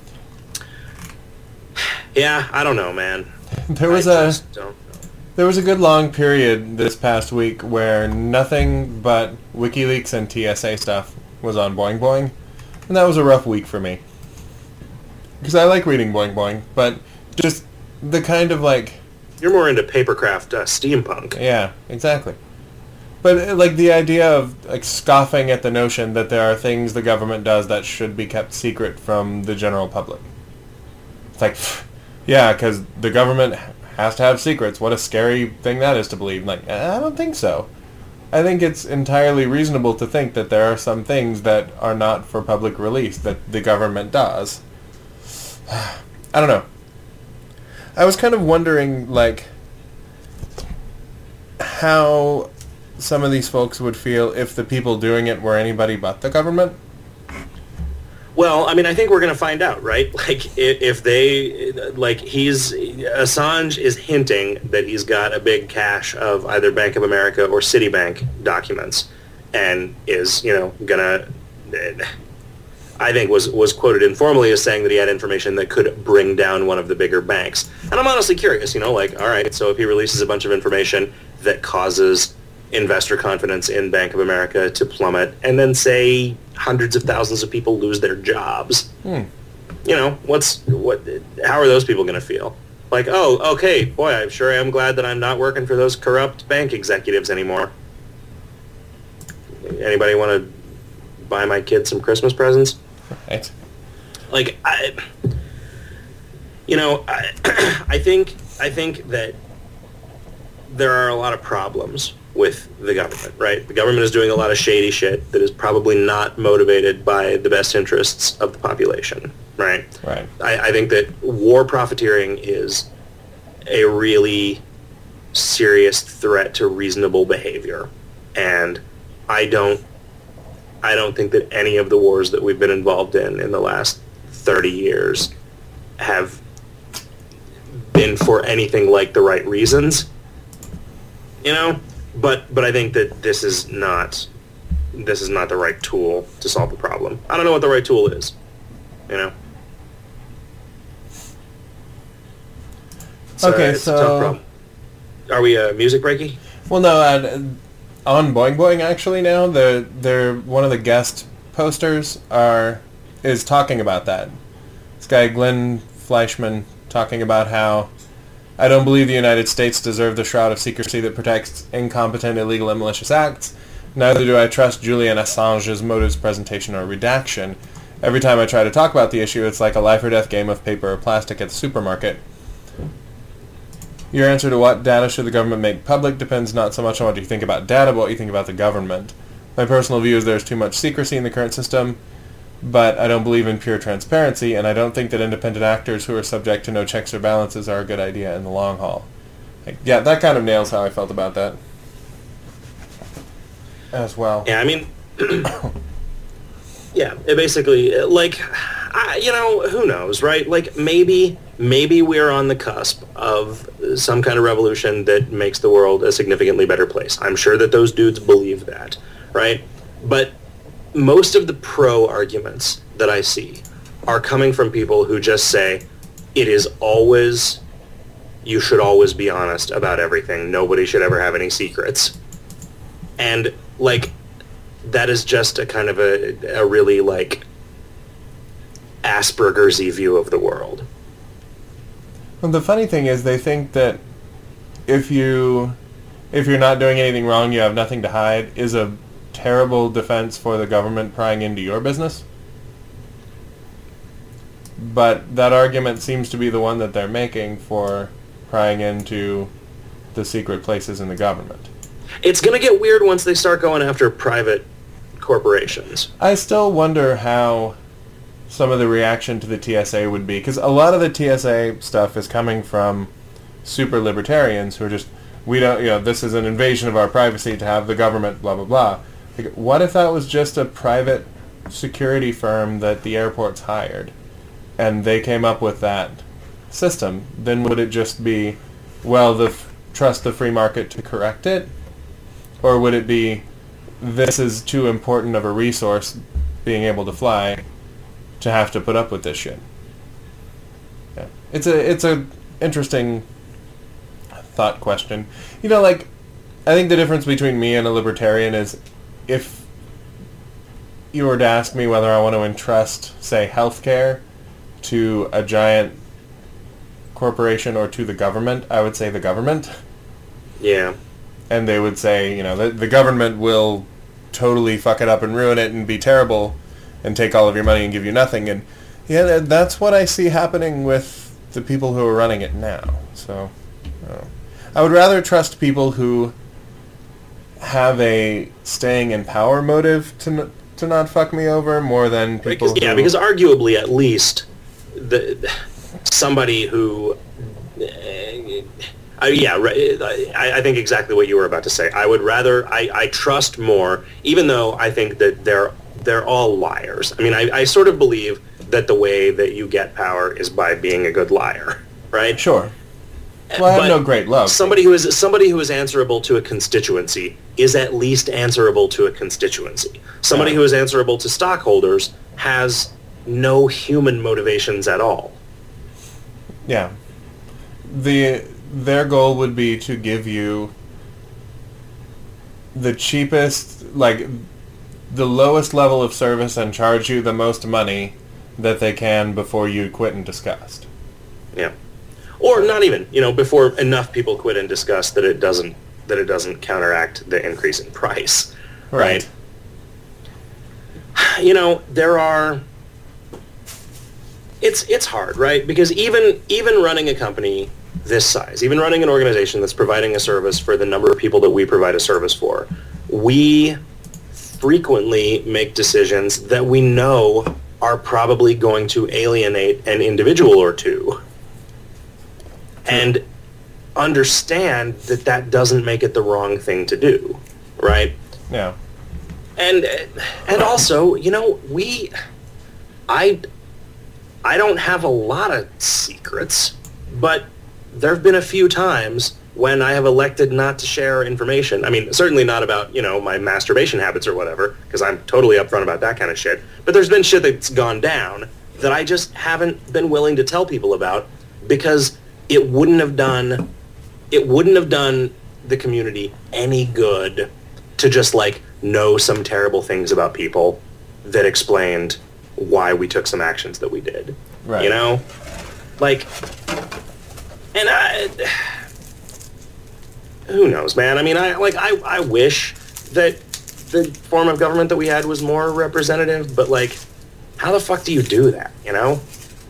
yeah, I don't know, man. There was I a just don't know. there was a good long period this past week where nothing but WikiLeaks and T S A stuff was on Boing Boing, and that was a rough week for me. Because I like reading Boing Boing, but just the kind of like, You're more into papercraft uh, steampunk. yeah, exactly. But uh, like the idea of like scoffing at the notion that there are things the government does that should be kept secret from the general public. It's like, pff, yeah, because the government has to have secrets. What a scary thing that is to believe. Like, I don't think so. I think it's entirely reasonable to think that there are some things that are not for public release that the government does. I don't know. I was kind of wondering, like, how some of these folks would feel if the people doing it were anybody but the government. Well, I mean, I think we're going to find out, right? Like, if, if they, like, he's, Assange is hinting that he's got a big cache of either Bank of America or Citibank documents, and is, you know, gonna, I think was, was quoted informally as saying that he had information that could bring down one of the bigger banks. And I'm honestly curious, you know, like, all right, so if he releases a bunch of information that causes investor confidence in Bank of America to plummet, and then say hundreds of thousands of people lose their jobs. Hmm. You know, what's what? How are those people going to feel? Like, oh, okay, boy, I'm sure I'm glad that I'm not working for those corrupt bank executives anymore. anybody want to buy my kids some Christmas presents? Right. Like, I, you know, I, I think I think that there are a lot of problems with the government, right? The government is doing a lot of shady shit that is probably not motivated by the best interests of the population, right? Right. I, I think that war profiteering is a really serious threat to reasonable behavior, and I don't I don't think that any of the wars that we've been involved in in the last thirty years have been for anything like the right reasons, you know? But but I think that this is not this is not the right tool to solve the problem. I don't know what the right tool is, you know? It's, okay, uh, it's so... a tough problem. Are we uh, music breaky? Well, no, uh, on Boing Boing, actually, now, they're, they're, one of the guest posters are is talking about that. This guy, Glenn Fleischman, talking about how I don't believe the United States deserve the shroud of secrecy that protects incompetent, illegal, and malicious acts. Neither do I trust Julian Assange's motives, presentation, or redaction. Every time I try to talk about the issue, it's like a life-or-death game of paper or plastic at the supermarket. Your answer to what data should the government make public depends not so much on what you think about data, but what you think about the government. My personal view is there's too much secrecy in the current system, but I don't believe in pure transparency, and I don't think that independent actors who are subject to no checks or balances are a good idea in the long haul. Like, yeah, that kind of nails how I felt about that as well. Yeah, I mean, yeah, it basically, like, I, you know, who knows, right? Like, maybe, maybe we're on the cusp of some kind of revolution that makes the world a significantly better place. I'm sure that those dudes believe that, right? But most of the pro arguments that I see are coming from people who just say, it is always, you should always be honest about everything. Nobody should ever have any secrets. And, like, that is just a kind of a, a really, like, Asperger's-y view of the world. Well, the funny thing is they think that if you if you're not doing anything wrong, you have nothing to hide, is a terrible defense for the government prying into your business. But that argument seems to be the one that they're making for prying into the secret places in the government. It's going to get weird once they start going after private corporations. I still wonder how some of the reaction to the T S A would be, because a lot of the T S A stuff is coming from super libertarians who are just, we don't, you know, this is an invasion of our privacy to have the government, blah, blah, blah. Like, what if that was just a private security firm that the airports hired, and they came up with that system? Then would it just be, well, the f- trust the free market to correct it? Or would it be, this is too important of a resource, being able to fly, to have to put up with this shit? Yeah. It's a it's a interesting thought question. You know, like, I think the difference between me and a libertarian is if you were to ask me whether I want to entrust, say, healthcare to a giant corporation or to the government, I would say the government. Yeah. And they would say, you know, the, the government will totally fuck it up and ruin it and be terrible and take all of your money and give you nothing. And yeah, that's what I see happening with the people who are running it now. So uh, I would rather trust people who have a staying in power motive to n- to not fuck me over more than people because, yeah, who... because arguably, at least, the somebody who... Uh, yeah, I, I think exactly what you were about to say. I would rather... I, I trust more, even though I think that they're they're all liars. I mean, I, I sort of believe that the way that you get power is by being a good liar, right? Sure. Well, I have But no great love. Somebody who is somebody who is answerable to a constituency is at least answerable to a constituency. Somebody Yeah. who is answerable to stockholders has no human motivations at all. Yeah. The their goal would be to give you the cheapest, like, the lowest level of service and charge you the most money that they can before you quit in disgust. Yeah. Or not even, you know, before enough people quit in disgust that it doesn't that it doesn't counteract the increase in price. Right. you know, there are, it's it's hard, right? Because even even running a company this size, even running an organization that's providing a service for the number of people that we provide a service for, we frequently make decisions that we know are probably going to alienate an individual or two. And understand that that doesn't make it the wrong thing to do, right? Yeah. And and also, you know, we, I, I don't have a lot of secrets, but there have been a few times when I have elected not to share information. I mean, certainly not about, you know, my masturbation habits or whatever, because I'm totally upfront about that kind of shit. But there's been shit that's gone down that I just haven't been willing to tell people about because it wouldn't have done, it wouldn't have done the community any good to just, like, know some terrible things about people that explained why we took some actions that we did. Right. You know? Like, and I, who knows, man? I mean, I, like, I, I wish that the form of government that we had was more representative, but, like, how the fuck do you do that, you know?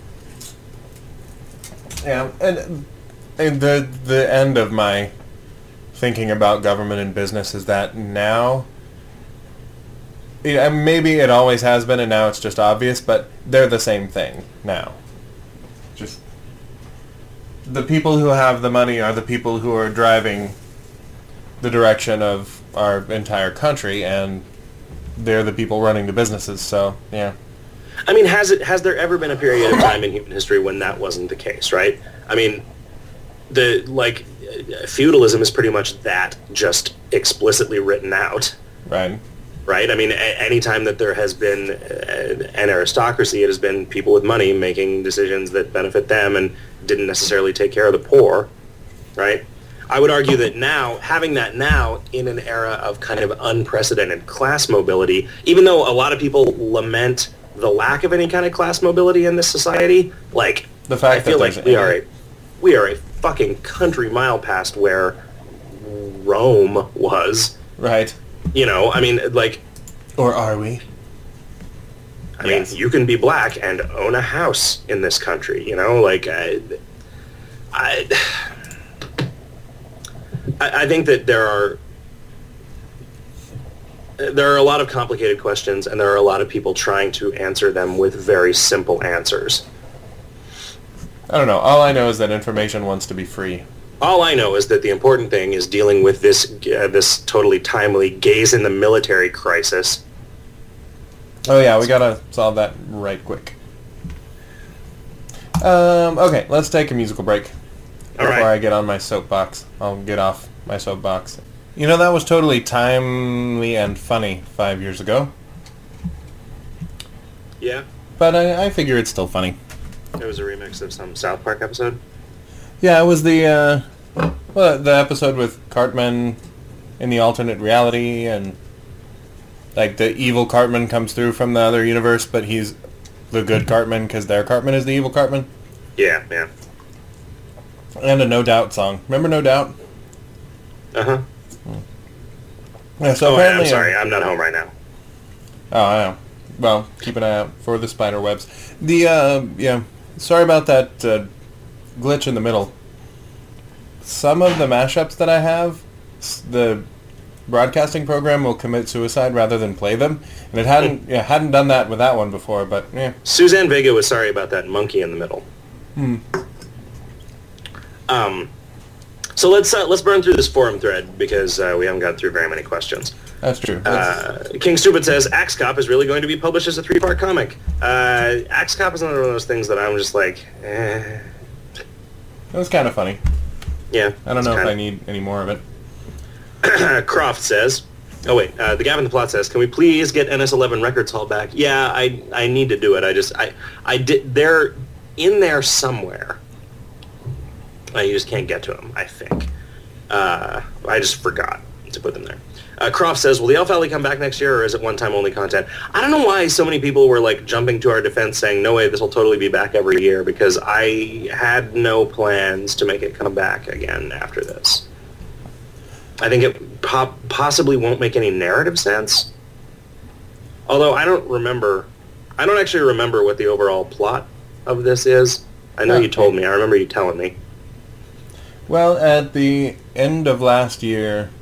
Yeah, and, and the the end of my thinking about government and business is that now, yeah, maybe it always has been and now it's just obvious, but they're the same thing now. Just the people who have the money are the people who are driving the direction of our entire country, and they're the people running the businesses, so, yeah. I mean, has it has there ever been a period of time in human history when that wasn't the case, right? I mean, the, like, feudalism is pretty much that just explicitly written out. Right. Right? I mean, a- any time that there has been uh, an aristocracy, it has been people with money making decisions that benefit them and didn't necessarily take care of the poor, right? I would argue that now, having that now in an era of kind of unprecedented class mobility, even though a lot of people lament the lack of any kind of class mobility in this society, like, The fact I feel that like there's we any- are a we are a fucking country mile past where Rome was. Right. You know, I mean, like, Or are we? I Yes. mean, you can be black and own a house in this country, you know? Like, I, I, I think that there are, there are a lot of complicated questions, and there are a lot of people trying to answer them with very simple answers. I don't know. All I know is that information wants to be free. All I know is that the important thing is dealing with this uh, this totally timely gays in the military crisis. Oh yeah, we gotta solve that right quick. Um, okay, let's take a musical break. All Before right. I get on my soapbox. I'll get off my soapbox. You know, that was totally timely and funny five years ago. Yeah, But I, I figure it's still funny. it was a remix of some South Park episode. Yeah, it was the, uh, well, the episode with Cartman in the alternate reality, and, like, the evil Cartman comes through from the other universe, but he's the good Cartman because their Cartman is the evil Cartman. Yeah, yeah. And a No Doubt song. Remember No Doubt? Uh-huh. Yeah, so Oh, apparently... I'm sorry, I'm not home right now. Oh, I know. Well, keep an eye out for the spider webs. The, uh, yeah, sorry about that uh, glitch in the middle. Some of the mashups that I have, s- the broadcasting program will commit suicide rather than play them. And it hadn't yeah, hadn't done that with that one before, but yeah. Suzanne Vega was sorry about that monkey in the middle. Hmm. Um, so let's uh, let's burn through this forum thread because uh, we haven't got through very many questions. That's true. That's- Uh, King Stupid says Axe Cop is really going to be published as a three-part comic. Uh, Axe Cop is another one of those things that I'm just like, eh. it was kind of funny. Yeah. I don't it's know if kinda- I need any more of it. Croft says, oh wait, uh, the Gavin the Plot says, can we please get N S eleven Records Hall back? Yeah, I I need to do it. I just I I did. They're in there somewhere. Uh, you just can't get to them, I think. Uh, I just forgot to put them there. Uh, Croft says, will the Elf Alley come back next year, or is it one-time only content? I don't know why so many people were like jumping to our defense saying, no way, this will totally be back every year, because I had no plans to make it come back again after this. I think it po- possibly won't make any narrative sense. Although I don't remember, I don't actually remember what the overall plot of this is. I know Okay. you told me. I remember you telling me. Well, at the end of last year,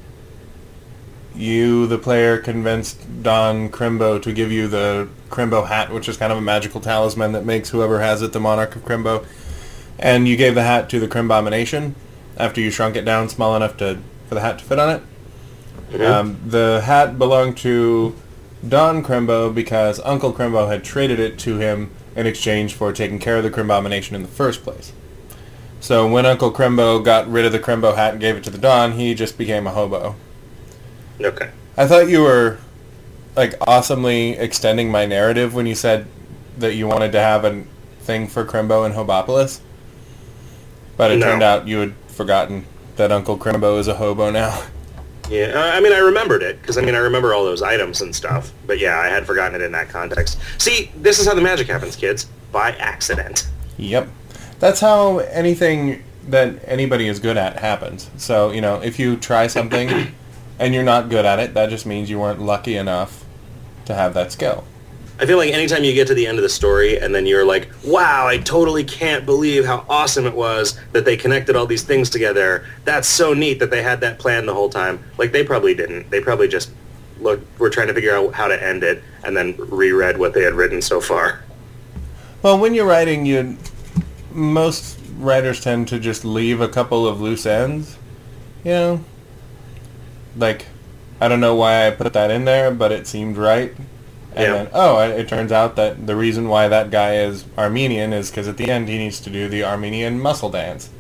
you, the player, convinced Don Crimbo to give you the Crimbo hat, which is kind of a magical talisman that makes whoever has it the Monarch of Crimbo. And you gave the hat to the Crimbomination after you shrunk it down small enough to for the hat to fit on it. Mm-hmm. Um, the hat belonged to Don Crimbo because Uncle Crimbo had traded it to him in exchange for taking care of the Crimbomination in the first place. So when Uncle Crimbo got rid of the Crimbo hat and gave it to the Don, he just became a hobo. Okay. I thought you were like awesomely extending my narrative when you said that you wanted to have a thing for Crimbo in Hobopolis. But it No. turned out you had forgotten that Uncle Crimbo is a hobo now. Yeah, I I mean, I remembered it, because, I mean, I remember all those items and stuff. But, yeah, I had forgotten it in that context. See, this is how the magic happens, kids. By accident. Yep. That's how anything that anybody is good at happens. So, you know, if you try something and you're not good at it, that just means you weren't lucky enough to have that skill. I feel like anytime you get to the end of the story and then you're like, wow, I totally can't believe how awesome it was that they connected all these things together. That's so neat that they had that plan the whole time. Like, they probably didn't. They probably just, look, were trying to figure out how to end it and then reread what they had written so far. Well, when you're writing, you most writers tend to just leave a couple of loose ends. You know? Like, I don't know why I put that in there, but it seemed right. And Yeah. then, oh, it it turns out that the reason why that guy is Armenian is because at the end he needs to do the Armenian muscle dance.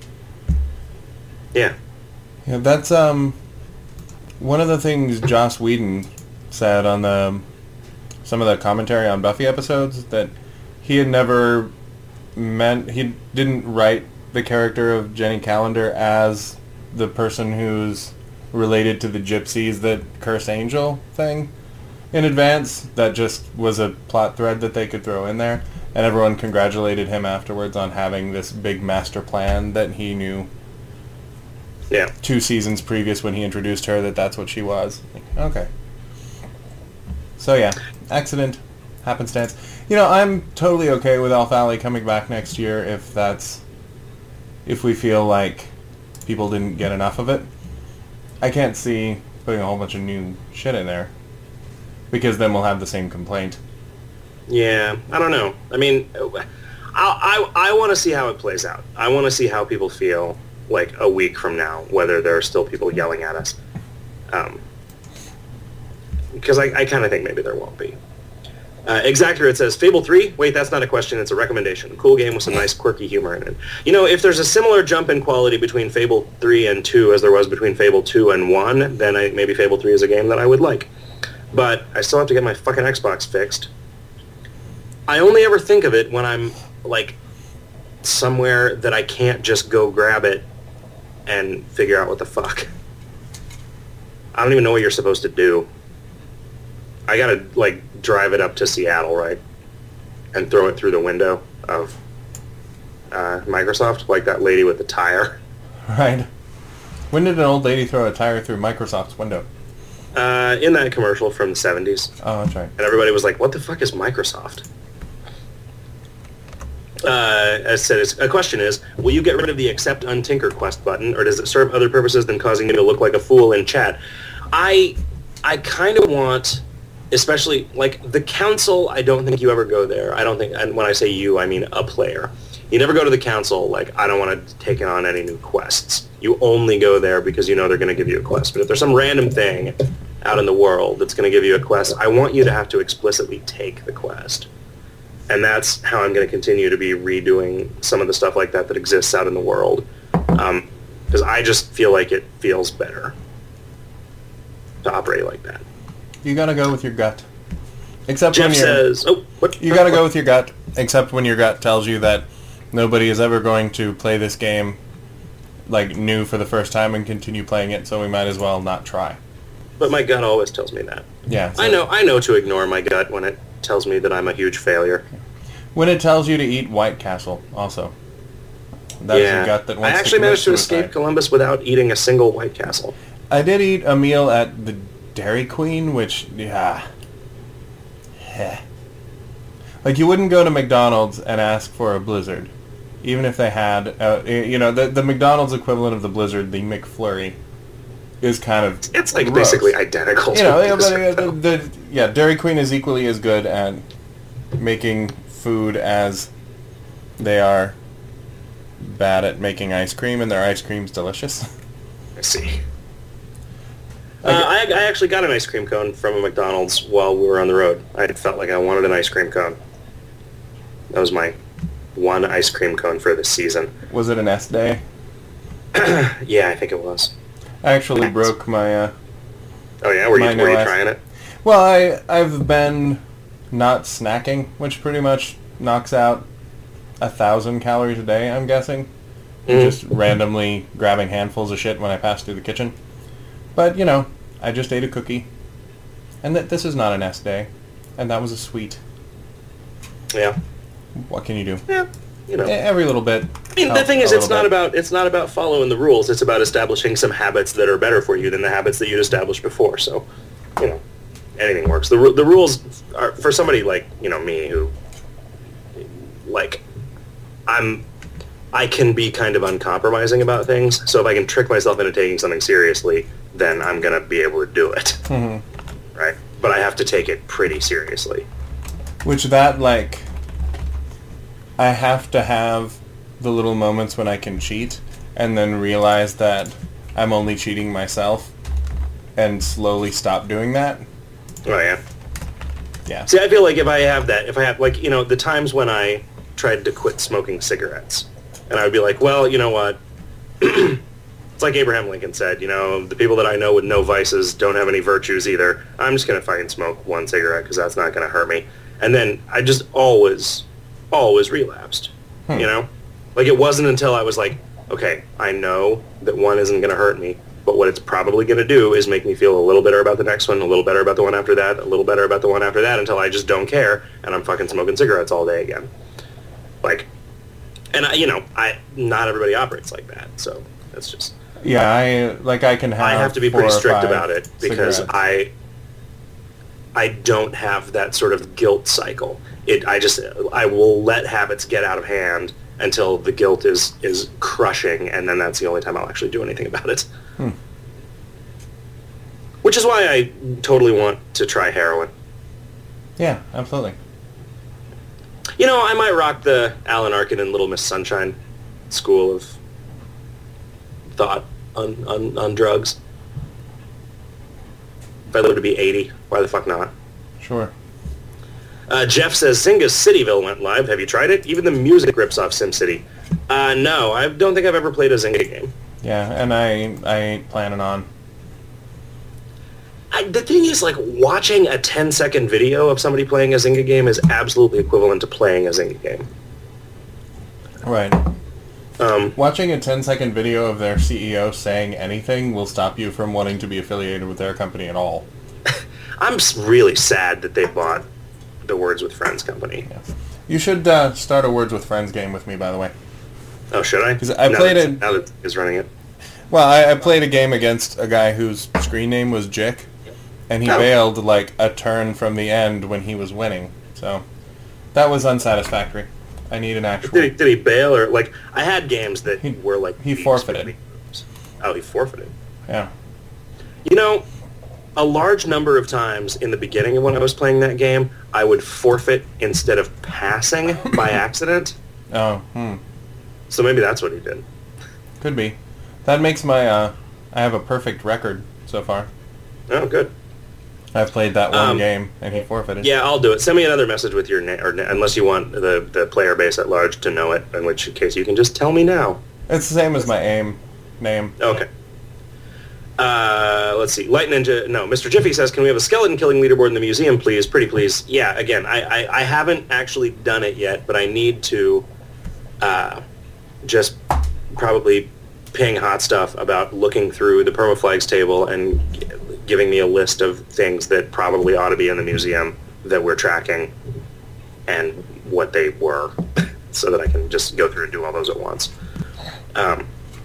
Yeah. Yeah, that's um one of the things Joss Whedon said on the some of the commentary on Buffy episodes, that he had never meant, he didn't write the character of Jenny Calendar as the person who's related to the gypsies that curse Angel thing in advance. That just was a plot thread that they could throw in there, and everyone congratulated him afterwards on having this big master plan that he knew Yeah. two seasons previous when he introduced her that that's what she was. Okay. So yeah, accident, happenstance. You know, I'm totally okay with Elf Alley coming back next year if that's, if we feel like people didn't get enough of it. I can't see putting a whole bunch of new shit in there, because then we'll have the same complaint. Yeah, I don't know. I mean, I, I, I want to see how it plays out. I want to see how people feel like a week from now, whether there are still people yelling at us. Um, because I, I kind of think maybe there won't be. Uh, Exactor, it says, Fable three? Wait, that's not a question, it's a recommendation. Cool game with some nice quirky humor in it. You know, if there's a similar jump in quality between Fable three and two as there was between Fable two and one, then I, maybe Fable three is a game that I would like. But I still have to get my fucking Xbox fixed. I only ever think of it when I'm, like, somewhere that I can't just go grab it and figure out what the fuck. I don't even know what you're supposed to do. I gotta, like, drive it up to Seattle, right? And throw it through the window of uh, Microsoft, like that lady with the tire. Right. When did an old lady throw a tire through Microsoft's window? Uh, in that commercial from the seventies. Oh, that's right. And everybody was like, what the fuck is Microsoft? Uh, as said, it's- a question is, will you get rid of the accept untinker quest button, or does it serve other purposes than causing you to look like a fool in chat? I, I kind of want, especially, like, the council, I don't think you ever go there. I don't think, and when I say you, I mean a player. You never go to the council, like, I don't want to take on any new quests. You only go there because you know they're going to give you a quest. But if there's some random thing out in the world that's going to give you a quest, I want you to have to explicitly take the quest. And that's how I'm going to continue to be redoing some of the stuff like that that exists out in the world. Um, because I just feel like it feels better to operate like that. You gotta go with your gut. Except Jeff when you're, says, oh, what? you gotta go with your gut, except when your gut tells you that nobody is ever going to play this game like new for the first time and continue playing it, so we might as well not try. But my gut always tells me that. Yeah. so- I know I know to ignore my gut when it tells me that I'm a huge failure. When it tells you to eat White Castle, also. That's yeah. your gut that I wants actually to managed to commit suicide. escape Columbus without eating a single White Castle. I did eat a meal at the Dairy Queen, which, yeah. heh. Like, you wouldn't go to McDonald's and ask for a Blizzard, even if they had, uh, you know, the the McDonald's equivalent of the Blizzard, the McFlurry, is kind of It's like gross. basically identical. You know, to yeah, Blizzard, but, uh, the, the, yeah, Dairy Queen is equally as good at making food as they are bad at making ice cream, and their ice cream's delicious. I see. Uh, I, I actually got an ice cream cone from a McDonald's while we were on the road. I felt like I wanted an ice cream cone. That was my one ice cream cone for this season. Was it an S day? Yeah, I think it was. I actually broke my, uh... Oh yeah, were you, my were you no S. trying it? Well, I, I've been not snacking, which pretty much knocks out a thousand calories a day, I'm guessing. Mm. Just randomly grabbing handfuls of shit when I pass through the kitchen. But, you know, I just ate a cookie. And th- this is not an S day. And that was a sweet. Yeah. What can you do? Yeah, you know. E- Every little bit. I mean, the helps thing is, a it's little not bit. about it's not about following the rules. It's about establishing some habits that are better for you than the habits that you'd established before. So, you know, anything works. The ru- the rules are for somebody like you know me who, like, I'm, I can be kind of uncompromising about things. So if I can trick myself into taking something seriously, then I'm gonna be able to do it. Mm-hmm. Right? But I have to take it pretty seriously. Which that, like... I have to have the little moments when I can cheat, and then realize that I'm only cheating myself, and slowly stop doing that. Oh yeah. Yeah. See, I feel like if I have that, if I have, like, you know, the times when I tried to quit smoking cigarettes, and I would be like, well, you know what? It's like Abraham Lincoln said, you know, the people that I know with no vices don't have any virtues either. I'm just going to fucking smoke one cigarette because that's not going to hurt me. And then I just always, always relapsed, Hmm. you know? Like, it wasn't until I was like, okay, I know that one isn't going to hurt me, but what it's probably going to do is make me feel a little better about the next one, a little better about the one after that, a little better about the one after that, until I just don't care, and I'm fucking smoking cigarettes all day again. Like, and I, you know, I not everybody operates like that, so that's just... Yeah, I like I can have. I have to be four pretty or strict five about it because cigarettes. I I don't have that sort of guilt cycle. It I just I will let habits get out of hand until the guilt is is crushing, and then that's the only time I'll actually do anything about it. Hmm. Which is why I totally want to try heroin. Yeah, absolutely. You know, I might rock the Alan Arkin and Little Miss Sunshine school of thought on, on, on drugs. If I live to be eighty, why the fuck not? Sure. Uh, Jeff says, Zynga's Cityville went live. Have you tried it? Even the music rips off SimCity. Uh, no, I don't think I've ever played a Zynga game. Yeah, and I I ain't planning on. I, the thing is, like, watching a ten-second video of somebody playing a Zynga game is absolutely equivalent to playing a Zynga game. Right. Um, Watching a ten-second video of their C E O saying anything will stop you from wanting to be affiliated with their company at all. I'm s- really sad that they bought the Words with Friends company. Yeah. You should uh, start a Words with Friends game with me, by the way. Oh, should I? 'Cause I Now played that- it- Now that is running it. Well, I, I played a game against a guy whose screen name was Jick, and he Oh. bailed like a turn from the end when he was winning. So that was unsatisfactory. I need an actual... Did he, did he bail or, like, I had games that He- were like... he these forfeited. movie games. Oh, he forfeited. Yeah. You know, a large number of times in the beginning of when I was playing that game, I would forfeit instead of passing by accident. Oh, hmm. So maybe that's what he did. Could be. That makes my, uh... I have a perfect record so far. Oh, good. I've played that one Um, game, and he forfeited. Yeah, I'll do it. Send me another message with your name, or na- unless you want the, the player base at large to know it, in which case you can just tell me now. It's the same as my AIM name. Okay. Uh, let's see. Light Ninja, no, Mister Jiffy says, can we have a skeleton killing leaderboard in the museum, please? Pretty please. Yeah, again, I, I, I haven't actually done it yet, but I need to uh, just probably ping Hot Stuff about looking through the permaflags table and g- giving me a list of things that probably ought to be in the museum that we're tracking and what they were so that I can just go through and do all those at once. Um,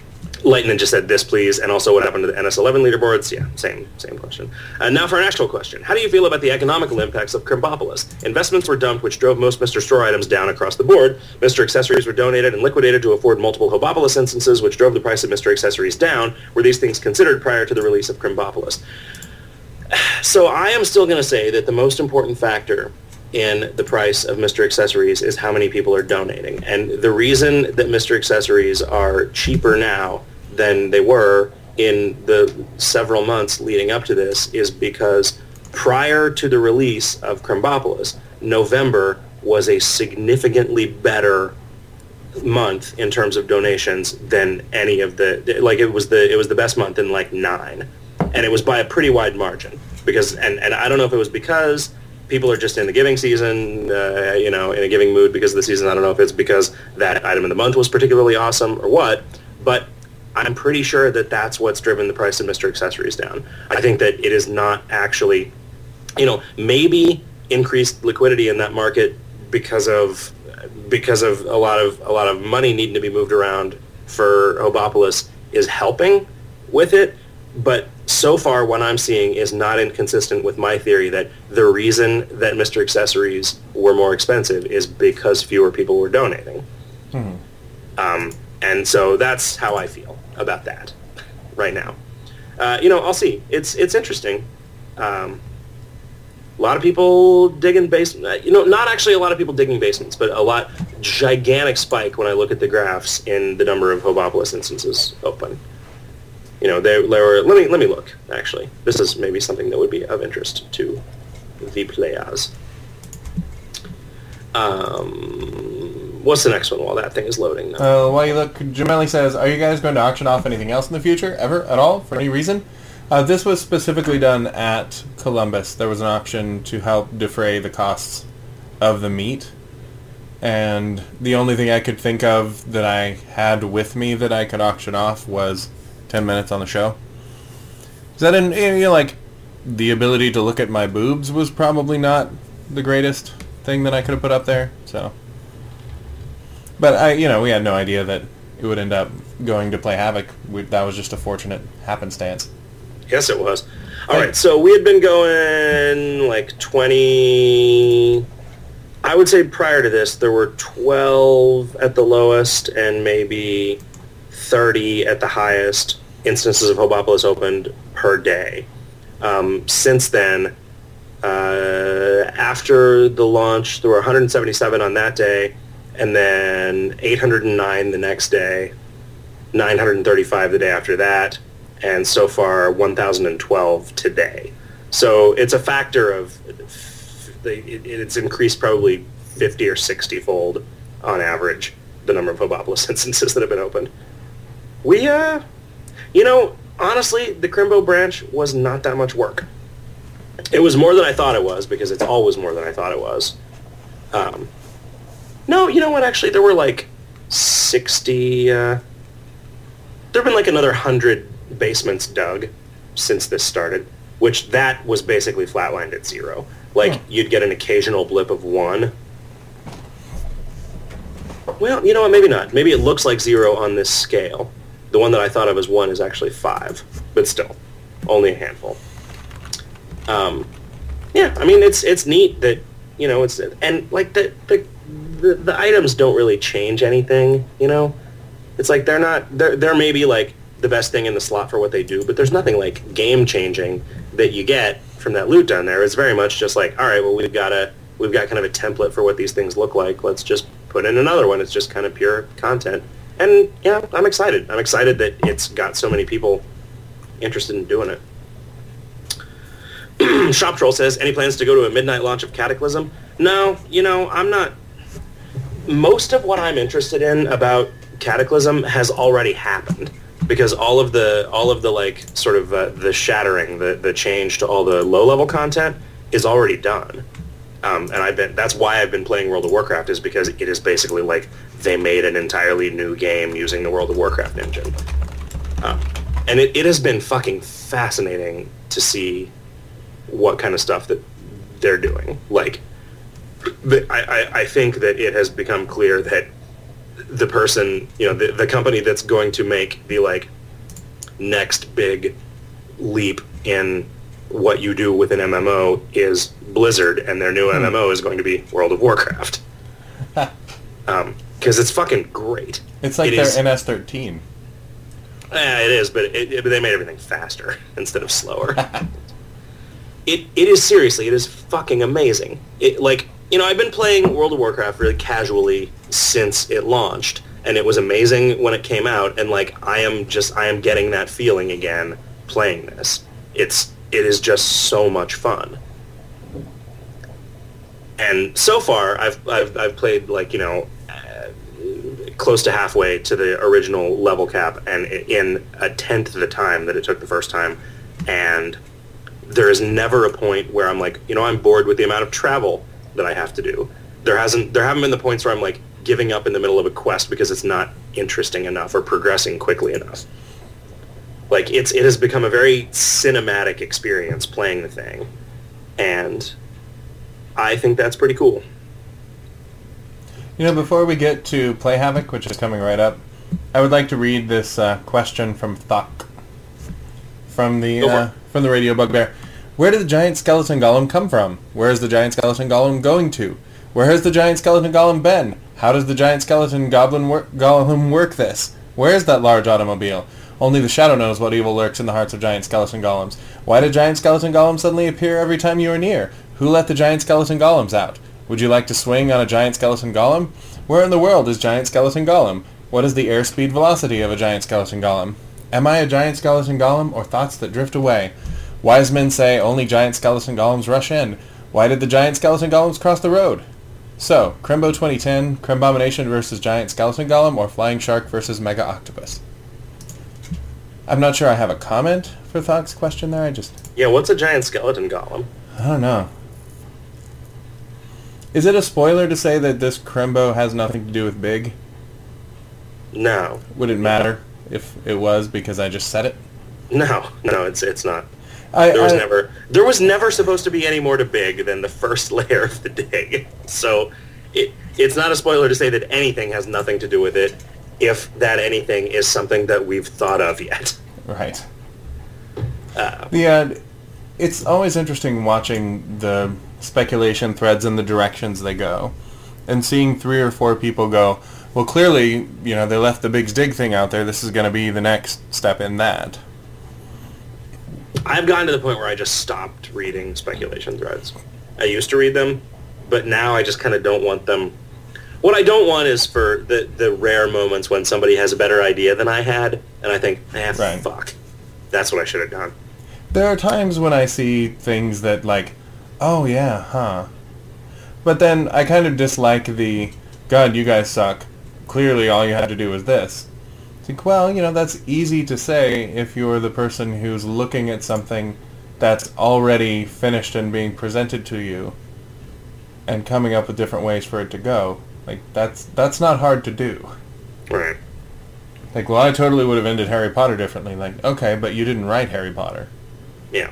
Lightning just said this, please, and also what happened to the N S eleven leaderboards. Yeah, same same question. Uh, now for an actual question. How do you feel about the economical impacts of Crimbopolis? Investments were dumped, which drove most Mister Store items down across the board. Mister Accessories were donated and liquidated to afford multiple Hobopolis instances, which drove the price of Mister Accessories down. Were these things considered prior to the release of Crimbopolis? So I am still going to say that the most important factor in the price of Mister Accessories is how many people are donating. And the reason that Mister Accessories are cheaper now than they were in the several months leading up to this is because prior to the release of Crimbopolis, November was a significantly better month in terms of donations than any of the, like it was the it was the best month in like nine, and it was by a pretty wide margin. Because and and I don't know if it was because people are just in the giving season, uh, you know, in a giving mood because of the season. I don't know if it's because that item of the month was particularly awesome or what, but I'm pretty sure that that's what's driven the price of Mister Accessories down. I think that it is not actually, you know, maybe increased liquidity in that market because of because of a lot of a lot of money needing to be moved around for Hobopolis is helping with it, but so far what I'm seeing is not inconsistent with my theory that the reason that Mister Accessories were more expensive is because fewer people were donating. Hmm. Um, and so that's how I feel about that right now. Uh, you know, I'll see. It's it's interesting. Um, a lot of people digging basements. You know, not actually a lot of people digging basements, but a lot gigantic spike when I look at the graphs in the number of Hobopolis instances open. You know, there, there were. Let me let me look. Actually, this is maybe something that would be of interest to the players. Um, what's the next one while that thing is loading? Now? Uh, while you look, Jameli says, "Are you guys going to auction off anything else in the future, ever at all, for any reason?" Uh, this was specifically done at Columbus. There was an auction to help defray the costs of the meat, and the only thing I could think of that I had with me that I could auction off was ten minutes on the show. So that, in, you know, like, the ability to look at my boobs was probably not the greatest thing that I could have put up there, so. But, I, you know, we had no idea that it would end up going to play Havoc. We, that was just a fortunate happenstance. Yes, it was. All right, so we had been going like twenty... I would say prior to this, there were twelve at the lowest and maybe thirty at the highest instances of Hobopolis opened per day. Um, since then, uh, after the launch, there were one hundred seventy-seven on that day, and then eight hundred nine the next day, nine hundred thirty-five the day after that, and so far one thousand twelve today. So it's a factor of, it's increased probably fifty or sixty fold on average, the number of Hobopolis instances that have been opened. We, uh, you know, honestly, the Crimbo branch was not that much work. It was more than I thought it was, because it's always more than I thought it was. Um, no, you know what, actually, there were like sixty, uh, there have been like another one hundred basements dug since this started, which that was basically flatlined at zero. Like, hmm. you'd get an occasional blip of one. Well, you know what, maybe not. Maybe it looks like zero on this scale. The one that I thought of as one is actually five, but still, only a handful. Um, yeah, I mean, it's it's neat that, you know, it's, and like the, the the the items don't really change anything, you know? It's like they're not, they're, they're maybe like the best thing in the slot for what they do, but there's nothing like game-changing that you get from that loot down there. It's very much just like, all right, well, we've got a, we've got kind of a template for what these things look like. Let's just put in another one. It's just kind of pure content. And, yeah, I'm excited. I'm excited that it's got so many people interested in doing it. Shop Troll says, any plans to go to a midnight launch of Cataclysm? No, you know, I'm not... Most of what I'm interested in about Cataclysm has already happened, because all of the, all of the like, sort of uh, the shattering, the, the change to all the low-level content is already done. Um, and I've been, that's why I've been playing World of Warcraft, is because it is basically like they made an entirely new game using the World of Warcraft engine. Um, and it, it has been fucking fascinating to see what kind of stuff that they're doing. Like, the, I, I, I think that it has become clear that the person, you know, the, the company that's going to make the, like, next big leap in what you do with an M M O is Blizzard, and their new hmm. M M O is going to be World of Warcraft. um, because it's fucking great. It's like it their is, N S thirteen. Yeah, it is, but it, it, but they made everything faster instead of slower. it it is seriously, it is fucking amazing. It like you know, I've been playing World of Warcraft really casually since it launched, and it was amazing when it came out. And like, I am just I am getting that feeling again playing this. It's it is just so much fun. And so far, I've I've I've played like you know. close to halfway to the original level cap, and in a tenth of the time that it took the first time, and there is never a point where I'm like, you know, I'm bored with the amount of travel that I have to do. There hasn't, there haven't been the points where I'm like giving up in the middle of a quest because it's not interesting enough or progressing quickly enough. Like it's, it has become a very cinematic experience playing the thing, and I think that's pretty cool. You know, before we get to Play Havoc, which is coming right up, I would like to read this uh, question from Thok from the uh, from the Radio Bugbear. Where did the giant skeleton golem come from? Where is the giant skeleton golem going to? Where has the giant skeleton golem been? How does the giant skeleton goblin wor- golem work this? Where is that large automobile? Only the shadow knows what evil lurks in the hearts of giant skeleton golems. Why did giant skeleton golems suddenly appear every time you are near? Who let the giant skeleton golems out? Would you like to swing on a giant skeleton golem? Where in the world is giant skeleton golem? What is the airspeed velocity of a giant skeleton golem? Am I a giant skeleton golem or thoughts that drift away? Wise men say only giant skeleton golems rush in. Why did the giant skeleton golems cross the road? So, Crembo twenty ten, Crembomination versus giant skeleton golem, or Flying Shark versus Mega Octopus? I'm not sure I have a comment for Thok's question there. I just... Yeah, what's a giant skeleton golem? I don't know. Is it a spoiler to say that this Crembo has nothing to do with Big? No. Would it matter if it was because I just said it? No, no, it's it's not. I, there was I, never there was never supposed to be any more to Big than the first layer of the dig. So it it's not a spoiler to say that anything has nothing to do with it, if that anything is something that we've thought of yet. Right. Uh, yeah, it's always interesting watching the speculation threads and the directions they go, and seeing three or four people go, well, clearly, you know, they left the Big's Dig thing out there. This is going to be the next step in that. I've gotten to the point where I just stopped reading speculation threads. I used to read them, but now I just kind of don't want them. What I don't want is for the, the rare moments when somebody has a better idea than I had, and I think, man, right. fuck. That's what I should have done. There are times when I see things that, like, oh, yeah, huh. But then I kind of dislike the, God, you guys suck. Clearly all you had to do was this. It's like, well, you know, that's easy to say if you're the person who's looking at something that's already finished and being presented to you and coming up with different ways for it to go. Like, that's that's not hard to do. Right. Like, well, I totally would have ended Harry Potter differently. Like, okay, but you didn't write Harry Potter. Yeah.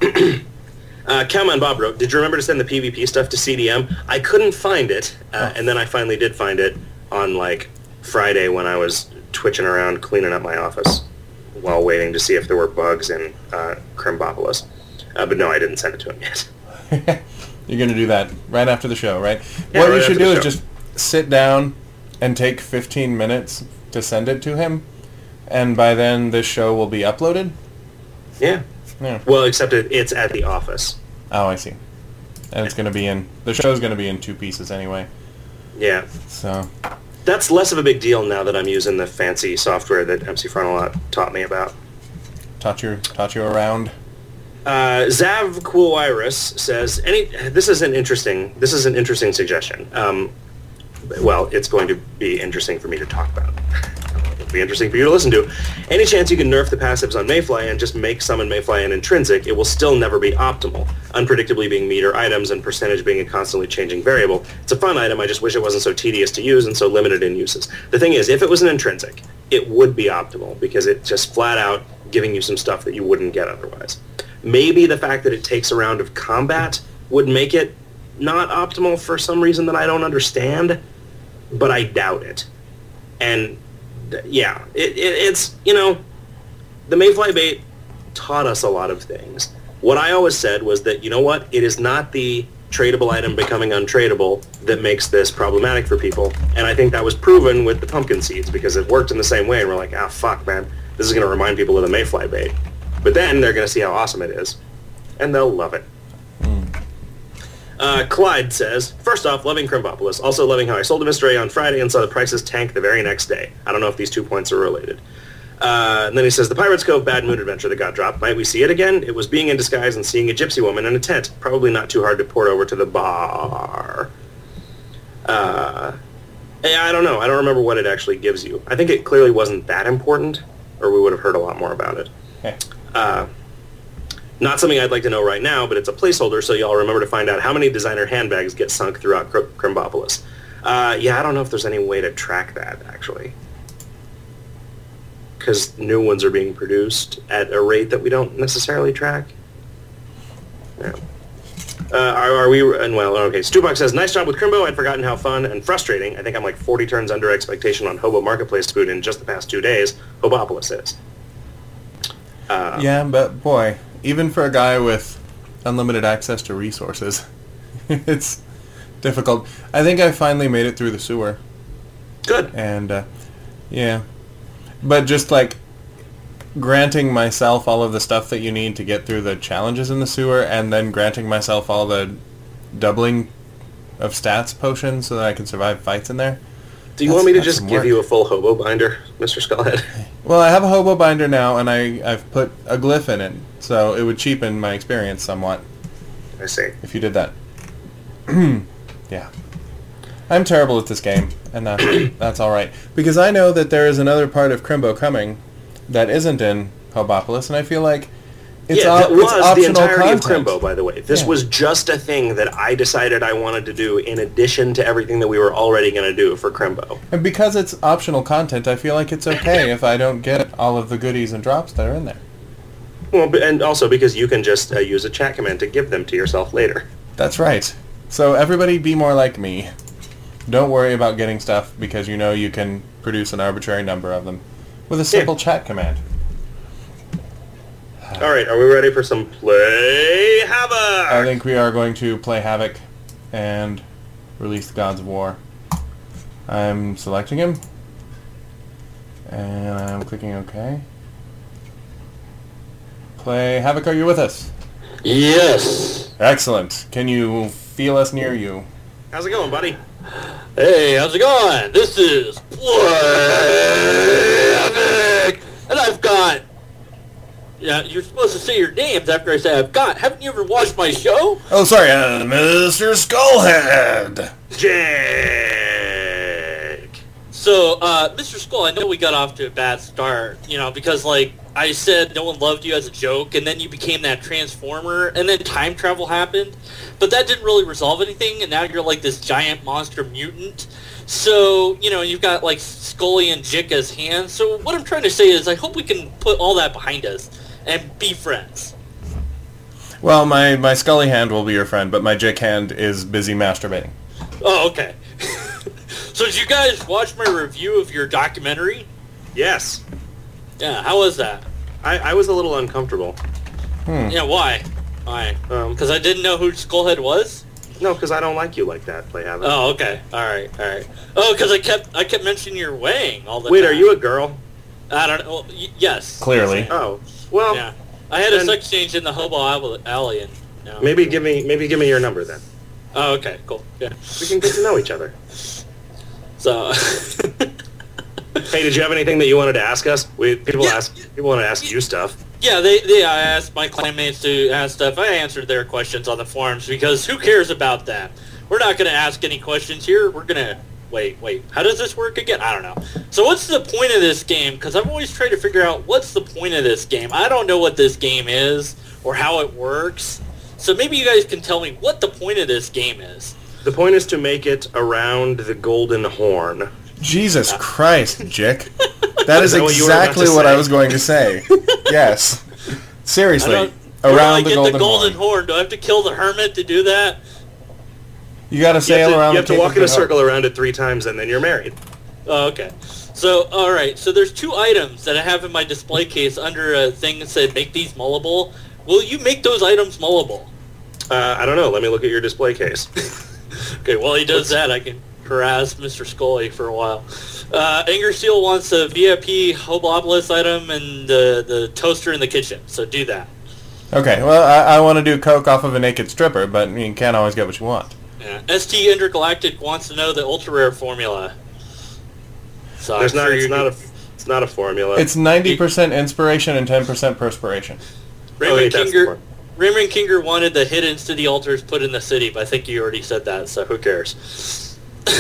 Uh, Cowman Bob wrote, did you remember to send the PvP stuff to C D M? I couldn't find it, uh, oh. and then I finally did find it on, like, Friday when I was twitching around cleaning up my office while waiting to see if there were bugs in uh, Crembopolis. Uh, but no, I didn't send it to him yet. You're going to do that right after the show, right? Yeah, what right you should do show. is just sit down and take fifteen minutes to send it to him, and by then this show will be uploaded? Yeah. Yeah. Well, except it, it's at the office. Oh, I see. And it's going to be in... The show's going to be in two pieces anyway. Yeah. So... That's less of a big deal now that I'm using the fancy software that M C Frontalot taught me about. Taught you, taught you around? Uh, Zav Coolirus says, "Any. This is an interesting. This is an interesting suggestion. Um, well, it's going to be interesting for me to talk about. It'll be interesting for you to listen to. Any chance you can nerf the passives on Mayfly and just make summon Mayfly an intrinsic, it will still never be optimal. Unpredictably being meter items and percentage being a constantly changing variable. It's a fun item, I just wish it wasn't so tedious to use and so limited in uses. The thing is, if it was an intrinsic, it would be optimal because it's just flat out giving you some stuff that you wouldn't get otherwise. Maybe the fact that it takes a round of combat would make it not optimal for some reason that I don't understand, but I doubt it. And yeah, it, it, it's, you know, the Mayfly bait taught us a lot of things. What I always said was that, you know what, it is not the tradable item becoming untradeable that makes this problematic for people. And I think that was proven with the pumpkin seeds, because it worked in the same way, and we're like, ah, fuck, man, this is going to remind people of the Mayfly bait. But then they're going to see how awesome it is, and they'll love it. Mm. Uh, Clyde says, first off, loving Crimbopolis. Also loving how I sold a mystery on Friday and saw the prices tank the very next day. I don't know if these two points are related. Uh, and then he says, the Pirates Cove Bad Moon Adventure that got dropped. Might we see it again? It was being in disguise and seeing a gypsy woman in a tent. Probably not too hard to port over to the bar. Uh, I don't know. I don't remember what it actually gives you. I think it clearly wasn't that important, or we would have heard a lot more about it. Okay. Uh, not something I'd like to know right now, but it's a placeholder, so y'all remember to find out how many designer handbags get sunk throughout Cr- Crimbopolis. Uh, yeah, I don't know if there's any way to track that, actually. Because new ones are being produced at a rate that we don't necessarily track. Yeah. Uh, are, are we... And well, okay. Stubuck says, nice job with Crimbo. I'd forgotten how fun and frustrating. I think I'm like forty turns under expectation on Hobo Marketplace food in just the past two days. Hobopolis is. Uh, yeah, but boy, even for a guy with unlimited access to resources, it's difficult. I think I finally made it through the sewer. Good. And, uh, yeah. But just, like, granting myself all of the stuff that you need to get through the challenges in the sewer, and then granting myself all the doubling of stats potions so that I can survive fights in there. Do you want me to just give you a full hobo binder, Mister Skullhead? Well, I have a hobo binder now, and I, I've put a glyph in it, so it would cheapen my experience somewhat. I see. If you did that. Yeah. I'm terrible at this game, and that, that's all right. Because I know that there is another part of Crimbo coming that isn't in Hobopolis, and I feel like it's, yeah, op- that was it's optional the entirety content. of Crimbo, by the way. This yeah. was just a thing that I decided I wanted to do in addition to everything that we were already going to do for Crimbo. And because it's optional content, I feel like it's okay if I don't get all of the goodies and drops that are in there. Well, and also because you can just uh, use a chat command to give them to yourself later. That's right. So everybody be more like me. Don't worry about getting stuff because you know you can produce an arbitrary number of them with a simple yeah. chat command. All right, are we ready for some Play Havoc? I think we are going to play Havoc and release the Gods of War. I'm selecting him, and I'm clicking OK. Play Havoc, are you with us? Yes. Excellent. Can you feel us near you? How's it going, buddy? Hey, how's it going? This is Play Havoc, and I've got... Yeah, you're supposed to say your names after I say I've got. Haven't you ever watched my show? Oh, sorry, uh, Mister Skullhead. Jake. So, uh, Mister Skull, I know we got off to a bad start, you know, because, like, I said no one loved you as a joke, and then you became that Transformer, and then time travel happened, but that didn't really resolve anything, and now you're, like, this giant monster mutant. So, you know, you've got, like, Scully and Jick as hands. So what I'm trying to say is I hope we can put all that behind us and be friends. Well, my, my Scully hand will be your friend, but my Jick hand is busy masturbating. Oh, okay. So did you guys watch my review of your documentary? Yes. Yeah, how was that? I, I was a little uncomfortable. Hmm. Yeah, why? Why? Because um, I didn't know who Skullhead was? No, because I don't like you like that, Play Havoc. Oh, okay. All right, all right. Oh, because I kept I kept mentioning your weighing all the Wait, time. Wait, are you a girl? I don't know. Well, y- yes. Clearly. Oh, well. Yeah. I had a sex change in the Hobo Alley. And, you know. Maybe give me maybe give me your number then. Oh, okay, cool. Yeah. We can get to know each other. So. Hey, did you have anything that you wanted to ask us? We people yeah, ask people want to ask yeah, you stuff. Yeah, they they I asked my clanmates to ask stuff. I answered their questions on the forums because who cares about that? We're not going to ask any questions here. We're going to wait, wait. How does this work again? I don't know. So what's the point of this game? Because I've always tried to figure out what's the point of this game. I don't know what this game is or how it works. So maybe you guys can tell me what the point of this game is. The point is to make it around the Golden Horn. Jesus Christ, Jick. That is, is that exactly what, what I was going to say. Yes. Seriously. Around Where do I the get Golden, the Golden Horn. Horn? Do I have to kill the hermit to do that? You got to sail you around. You have to walk in a circle around it three times, and then you're married. Oh, okay. So, all right. So there's two items that I have in my display case under a thing that said "Make these mullable." Will you make those items mullable? Uh, I don't know. Let me look at your display case. Okay. While he does that, I can harass Mister Scully for a while. Uh, Anger Steel wants a V I P Hoblopolis item and the the toaster in the kitchen. So do that. Okay, well, I, I want to do coke off of a naked stripper, but you can't always get what you want. Yeah. S T Intergalactic wants to know the ultra rare formula. So There's I'm not. sure It's you not do- a. It's not a formula. It's ninety percent inspiration and ten percent perspiration. Raymond wait, that's the Kinger. one. Raymond Kinger wanted the hidden city altars put in the city, but I think you already said that, so who cares?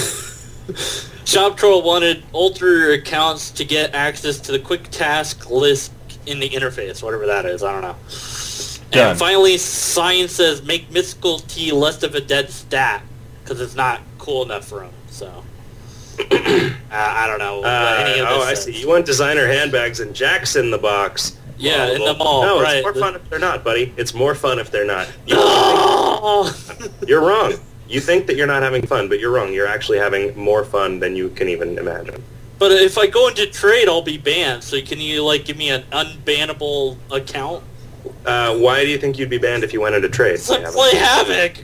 Shop Troll wanted altar accounts to get access to the quick task list in the interface, whatever that is. I don't know. Done. And finally, Science says make mystical tea less of a dead stat because it's not cool enough for him. So uh, I don't know. what Uh, any of oh, this I says. see. You want designer handbags and Jacks in the box. Yeah, Oh, in well, the mall. No, right. it's more fun if they're not, buddy. It's more fun if they're not. You- No! You're wrong. You think that you're not having fun, but you're wrong. You're actually having more fun than you can even imagine. But if I go into trade, I'll be banned. So can you like give me an unbannable account? Uh, why do you think you'd be banned if you went into trade? So play Havoc.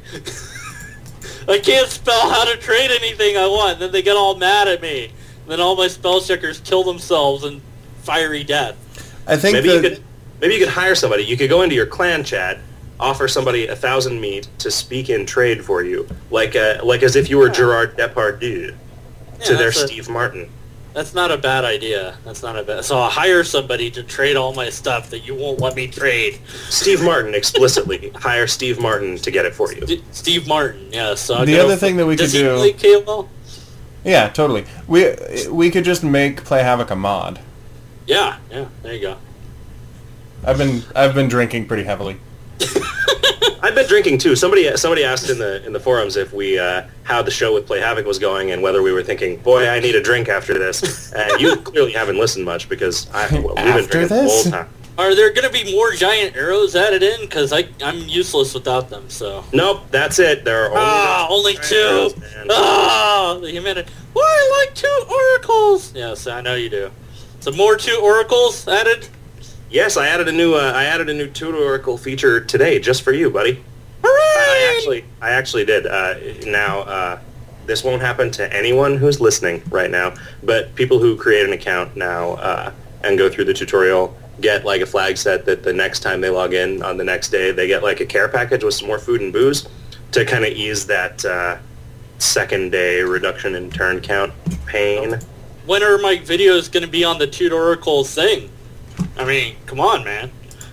I can't spell how to trade anything I want. Then they get all mad at me. Then all my spell checkers kill themselves in fiery death. I think Maybe that, you could. Maybe you could hire somebody. You could go into your clan chat, offer somebody a thousand meat to speak in trade for you, like uh, like as if you were Gerard Depardieu Yeah, to their that's a- Steve Martin. That's not a bad idea. That's not a bad. So I'll hire somebody to trade all my stuff that you won't let me trade. Steve Martin explicitly hire Steve Martin to get it for you. D- Steve Martin, yes. So I'll The go other for- thing that we does could he do- play K O L? yeah, totally. We we could just make Play Havoc a mod. Yeah, yeah. There you go. I've been I've been drinking pretty heavily. I've been drinking too. Somebody somebody asked in the in the forums if we uh, how the show with Play Havoc was going and whether we were thinking, boy, I need a drink after this. And you clearly haven't listened much because I, well, we've been After drinking this? the whole time. Are there going to be more giant arrows added in? Because I'm useless without them, so... Nope, that's it. There are only, Ah, only giant two! arrows, man. Ah, the humanity... Why I like two oracles! Yes, I know you do. So more two oracles added? Yes, I added a new uh, I added a new Tutor Oracle feature today just for you, buddy. I Hooray! actually I actually did. Uh, now uh, this won't happen to anyone who's listening right now, but people who create an account now uh, and go through the tutorial get like a flag set that the next time they log in on the next day they get like a care package with some more food and booze to kind of ease that uh, second day reduction in turn count pain. When are my videos going to be on the two oracles thing? I mean, come on, man.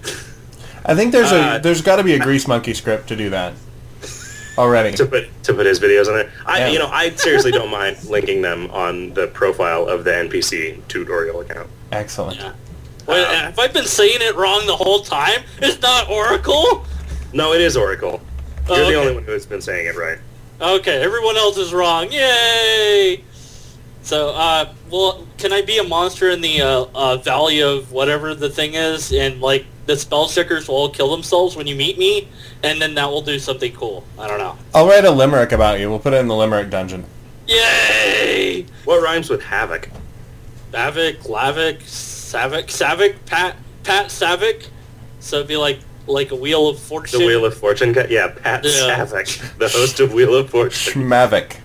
I think there's Uh, a there's got to be a Grease Monkey script to do that already. to put to put his videos on there. I Yeah. you know I seriously don't mind linking them on the profile of the N P C tutorial account. Excellent. Yeah. Wait, Um, have I been saying it wrong the whole time? It's not Oracle? No, it is Oracle. Oh, You're the okay. only one who has been saying it right. Okay, everyone else is wrong. Yay! So, uh, well, can I be a monster in the uh, uh, Valley of whatever the thing is, and like the spell checkers will all kill themselves when you meet me, and then that will do something cool. I don't know. I'll write a limerick about you. We'll put it in the limerick dungeon. Yay! What rhymes with havoc? Bavik, Lavik, Savick, Savick, Pat, Pat Savick. So it'd be like like a Wheel of Fortune. The Wheel of Fortune. guy? Yeah, Pat Yeah. Savick, the host of Wheel of Fortune. Schmavic.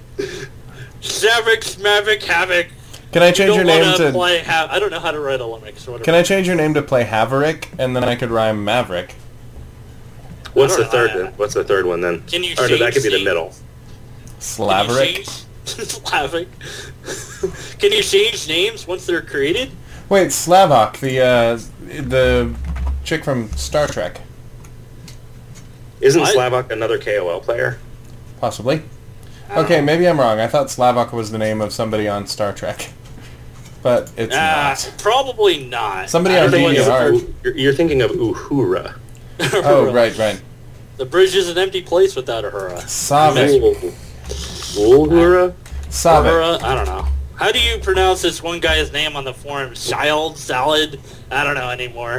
Savick, Smavick, Havoc. Can I change Don't your name wanna to? play ha- I don't know how to write a limerick, so whatever. Can I change your name to Play Haverick, and then I could rhime Maverick? What's I the don't third? know. Then? What's the third one then? Can you or no, that change could be the the- middle. Slaverick. Slavic. Can you change names once they're created? Wait, Slavok, the uh, the chick from Star Trek, Isn't What? Slavok another K O L player? possibly. I don't Okay, know. maybe I'm wrong. I thought Slavok was the name of somebody on Star Trek, but it's Ah, not. probably not. Somebody I on don't know D D what's- R. You're, you're thinking of Uhura. Oh, right, right. The bridge is an empty place without Uhura. Savik. Uhura? Savik. Uhura? I don't know. How do you pronounce this one guy's name on the forum? Child? Salad? I don't know anymore.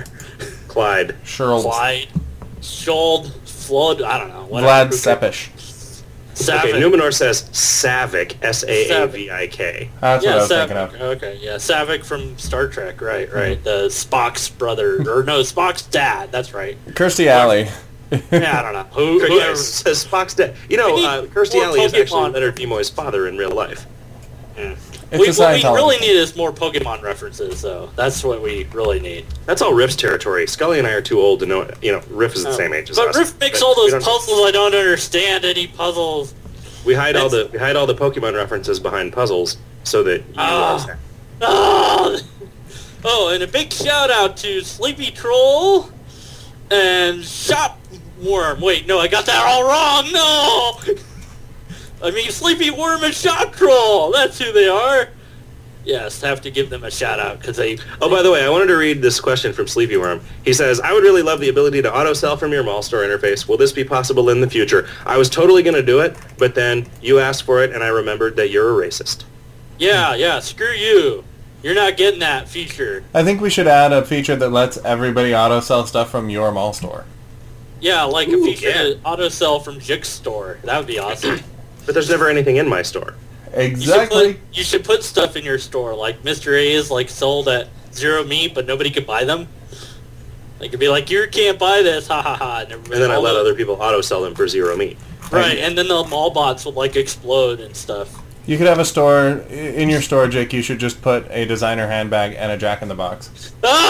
Clyde. Sherald. Clyde? Schold? Flood? I don't know. Vlad Whatever. Sepish. Savik. Okay, Numenor says Savik, S A A V I K. That's yeah, what I was Savik. thinking of. Okay, yeah, Savik from Star Trek, right, right. The Spock's brother, or no, Spock's dad. That's right. Kirstie Alley. Yeah, I don't know. Who, Yeah, whoever. it says Spock's dead. You know, We need uh, Kirstie more Alley is actually Pokemon. Leonard Nimoy's father in real life. Yeah. It's We, a what we Scientology really thing. need is more Pokemon references, though. That's what we really need. That's all Riff's territory. Scully and I are too old to know it. You know, Riff is the Oh. same age as But us. Riff makes but all we those don't- puzzles I don't understand. Any puzzles? We hide all the That's- we hide all the Pokemon references behind puzzles so that you Ah. understand. Oh, oh, and a big shout out to Sleepy Troll and Shopworm. Wait, no, I got that all wrong. No, I mean Sleepy Worm and Shop Troll. That's who they are. Yes, have to give them a shout out because they. Oh, by the way, I wanted to read this question from Sleepy Worm. He says, I would really love the ability to auto-sell from your mall store interface. Will this be possible in the future? I was totally going to do it, but then you asked for it, and I remembered that you're a racist. Yeah, yeah. Screw you. You're not getting that feature. I think we should add a feature that lets everybody auto sell stuff from your mall store. Yeah, like Ooh, a feature yeah. to auto sell from Jix store. That would be awesome. But there's never anything in my store. Exactly. You should, put, you should put stuff in your store. Like Mister A is like sold at zero meat, but nobody can buy them. Like it'd be like you can't buy this, ha ha ha. And, And then I all let the- other people auto-sell them for zero meat. right, and then the mall bots would like explode and stuff. You could have a store, in your store, Jake, you should just put a designer handbag and a Jack in the Box.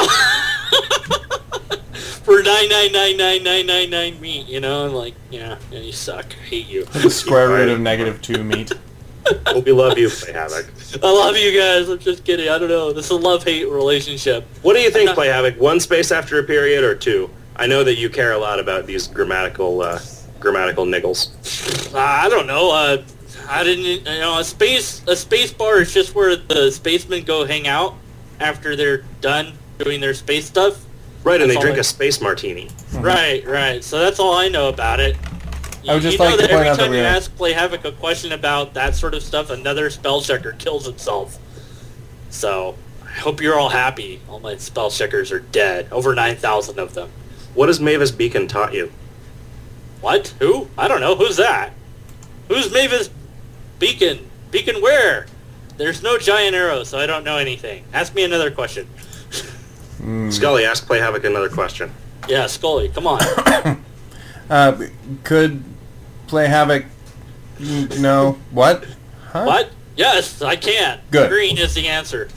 For nine nine nine nine nine nine nine meat, you know, and like yeah, yeah, you suck. I hate you. The square root of negative two meat. Hope we love you, Play Havoc. I love you guys. I'm just kidding. I don't know. This is a love-hate relationship. What do you think, I'm not- Play Havoc? One space after a period or two? I know that you care a lot about these grammatical uh, grammatical niggles. Uh, I don't know. Uh, I didn't. You know, a space a space bar is just where the spacemen go hang out after they're done doing their space stuff. Right, and That's they all drink I- a space martini. Right, right. So that's all I know about it. I would just you know like to that point every out that time you we are- ask Play Havoc a question about that sort of stuff, another spell checker kills himself. So I hope you're all happy. All my spell checkers are dead. Over nine thousand of them. What has Mavis Beacon taught you? What? Who? I don't know. Who's that? Who's Mavis Beacon? Beacon where? There's no giant arrow, so I don't know anything. Ask me another question. Scully, ask Play Havoc another question. Yeah, Scully, come on. Uh, could Play Havoc... n- No. What? Huh? What? Yes, I can. Good. Green is the answer.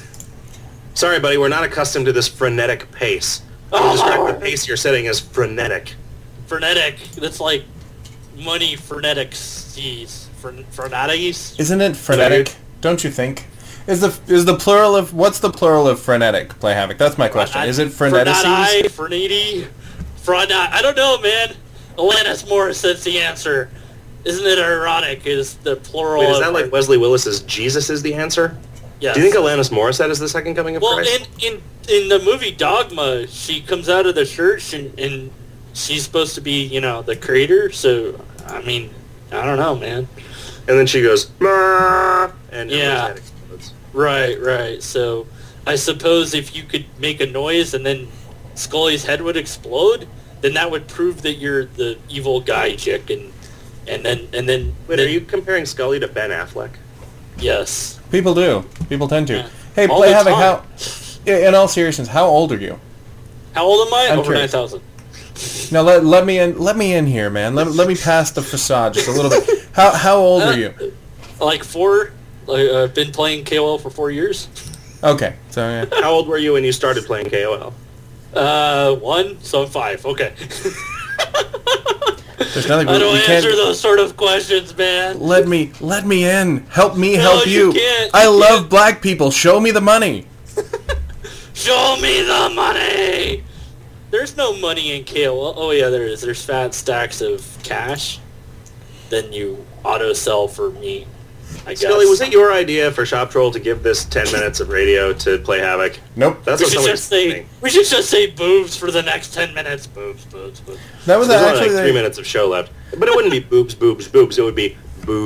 Sorry, buddy, we're not accustomed to this frenetic pace. I would Oh. describe the pace you're setting as frenetic. Frenetic. That's like money frenetics. Jeez. Fren- Frenetics? Isn't it frenetic? Don't you think? Is the is the plural of... What's the plural of frenetic, Play Havoc? That's my question. Is it frenetices? Freneti? Freneti? Frenet? I don't know, man. Alanis Morissette's the answer. Isn't it ironic? Is the plural Wait, is of... that like Wesley Willis's Jesus is the answer? Yes. Do you think Alanis Morissette is the second coming of Well, Christ? in, in in the movie Dogma, she comes out of the church and, and she's supposed to be, you know, the creator. So, I mean, I don't know, man. And then she goes, "Mah," and Yeah. everyone's head explodes. Right, right. So, I suppose if you could make a noise and then Scully's head would explode, then that would prove that you're the evil guy, Chick, and and then and then. Wait, then, are you comparing Scully to Ben Affleck? Yes. People do. People tend to. Yeah. Hey, All Play the Havoc, time. how... In all seriousness, how old are you? How old am I? I'm Over nine curious. thousand. Now let let me in let me in here, man. Let, let me pass the facade just a little bit. How how old are you? Like four. Like, I've been playing K O L for four years. Okay, so yeah. How old were you when you started playing K O L? Uh, one, so I'm five. Okay. There's nothing. I we- don't we can't- answer those sort of questions, man. Let me let me in. Help me No, help you you. can't. I You love can't. black people. Show me the money. Show me the money. There's no money in K O L. Oh yeah, there is. There's fat stacks of cash. Then you auto sell for meat. I guess. Scully, was it your idea for Shop Troll to give this ten minutes of radio to Play Havoc? Nope. That's We what should someone just say. We should just say boobs for the next ten minutes. Boobs, boobs, boobs. That was There's only actually like the- three minutes of show left. But it wouldn't be boobs, boobs, boobs. It would be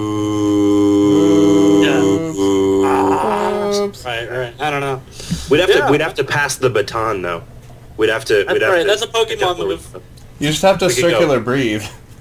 boobs. Oops. Right, right. I don't know. We'd have Yeah. to we'd have to pass the baton though. We'd have to. That's We'd have right. to That's a Pokemon definitely- move. You just have to We could go. circular breathe. Yeah.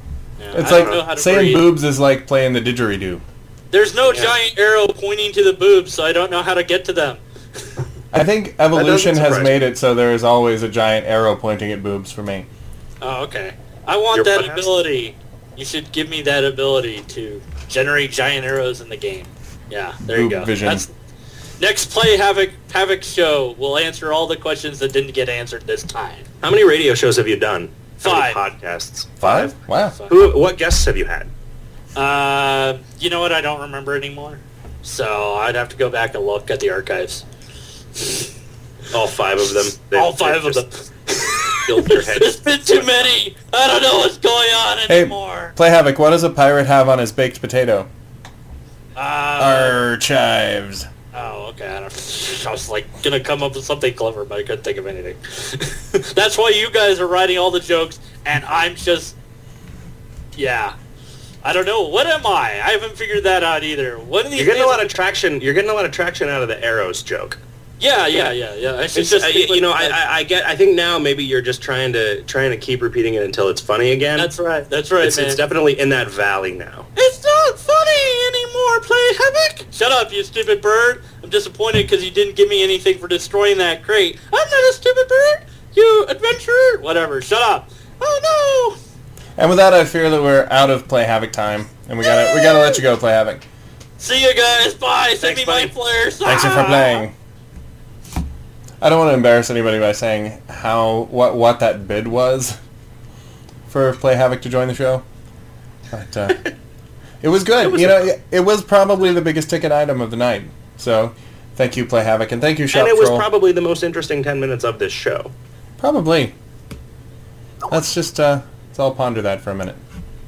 It's I don't know how like to saying breathe. boobs is like playing the didgeridoo. There's no Yeah. giant arrow pointing to the boobs, so I don't know how to get to them. I think evolution doesn't has surprise made me. it so there is always a giant arrow pointing at boobs for me. Oh, okay. I want Your that butt has- ability. You should give me that ability to generate giant arrows in the game. Yeah, there Boob you go. vision. That's next Play Havoc Havoc show. Will answer all the questions that didn't get answered this time. How many radio shows have you done? How many Five. podcasts. Five? Wow. So- Who? What guests have you had? Uh, you know what? I don't remember anymore. So I'd have to go back and look at the archives. All five of them. They- all five they've of them. just Filled your head. There's been too many. I don't know what's going on Hey, anymore. Play Havoc, what does a pirate have on his baked potato? Uh, Archives. oh, okay. I, don't, I was like gonna come up with something clever, but I couldn't think of anything. That's why you guys are writing all the jokes, and I'm just, yeah. I don't know. What am I? I haven't figured that out either. What are these You're getting a days- lot of traction. You're getting a lot of traction out of the arrows joke. Yeah, yeah, yeah, yeah. I should It's just uh, stick you, with know, that. I, I, I get. I think now maybe you're just trying to trying to keep repeating it until it's funny again. That's right. That's right, it's, man. it's definitely in that valley now. It's not funny anymore, Play Havoc! Shut up, you stupid bird. I'm disappointed because you didn't give me anything for destroying that crate. I'm not a stupid bird, you adventurer! Whatever, shut up. Oh no! And with that, I fear that we're out of Play Havoc time, and we gotta we gotta let you go, Play Havoc. See you guys, bye! Send Thanks, me my buddy. flares! Thanks for Ah! playing. I don't want to embarrass anybody by saying how what what that bid was for Play Havoc to join the show, but uh, it was good. It was you a- know, it, it was probably the biggest ticket item of the night. So, thank you, Play Havoc, and thank you, Shop And it was Troll. probably the most interesting ten minutes of this show. Probably. Let's just uh, let's all ponder that for a minute.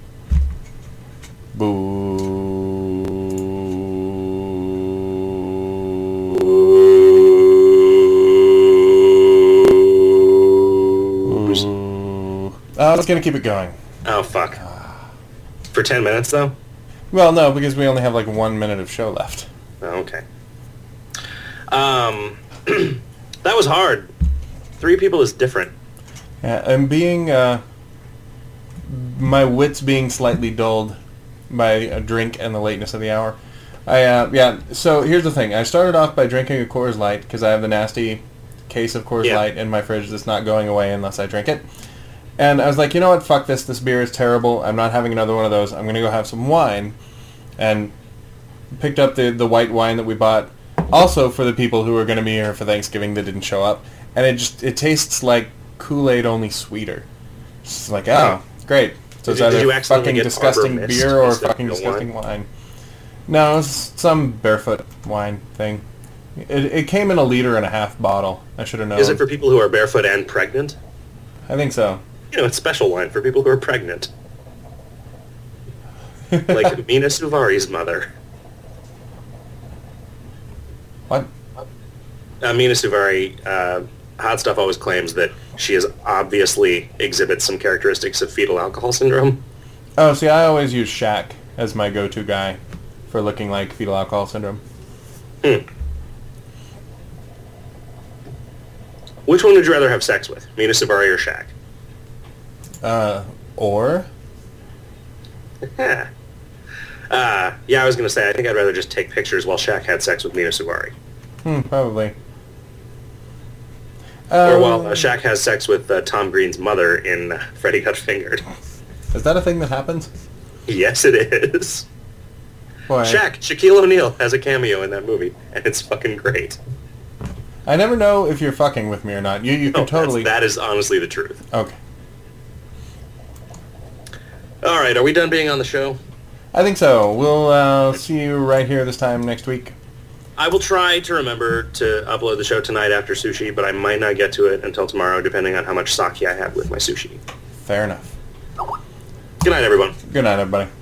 Boo. I was gonna keep it going. Oh fuck. For ten minutes though. Well, no, because we only have like one minute of show left. Oh, okay. Um, that was hard. Three people is different. Yeah, and being uh, my wits being slightly dulled by a drink and the lateness of the hour. I uh, yeah. So here's the thing. I started off by drinking a Coors Light because I have the nasty case of Coors Yeah. Light in my fridge that's not going away unless I drink it. And I was like, you know what? Fuck this. This beer is terrible. I'm not having another one of those. I'm gonna go have some wine, and picked up the the white wine that we bought. Also for the people who were going to be here for Thanksgiving that didn't show up, and it just it tastes like Kool-Aid only sweeter. It's like, oh, great. So Did it's you- did either you accidentally fucking get disgusting Arbor Mist beer or instead of fucking real disgusting wine. No, it's some barefoot wine thing. It, it came in a liter and a half bottle. I should have known. Is it for people who are barefoot and pregnant? I think so. You know, it's special wine for people who are pregnant. Like Mina Suvari's mother. What? Uh, Mina Suvari, uh, Hot Stuff always claims that she is obviously exhibits some characteristics of fetal alcohol syndrome. Oh, see, I always use Shaq as my go-to guy for looking like fetal alcohol syndrome. Hmm. Which one would you rather have sex with, Mina Suvari or Shaq? Uh, or? Yeah. Uh, yeah, I was going to say, I think I'd rather just take pictures while Shaq had sex with Mina Suvari. Hmm, probably. Or Um, while uh, Shaq has sex with uh, Tom Green's mother in uh, Freddy Got Fingered. Is that a thing that happens? Yes, it is. Boy, Shaq, Shaquille O'Neal has a cameo in that movie, and it's fucking great. I never know if you're fucking with me or not. You you can No, that's- totally... that is honestly the truth. Okay. All right, are we done being on the show? I think so. We'll uh, see you right here this time next week. I will try to remember to upload the show tonight after sushi, but I might not get to it until tomorrow, depending on how much sake I have with my sushi. Fair enough. Good night, everyone. Good night, everybody.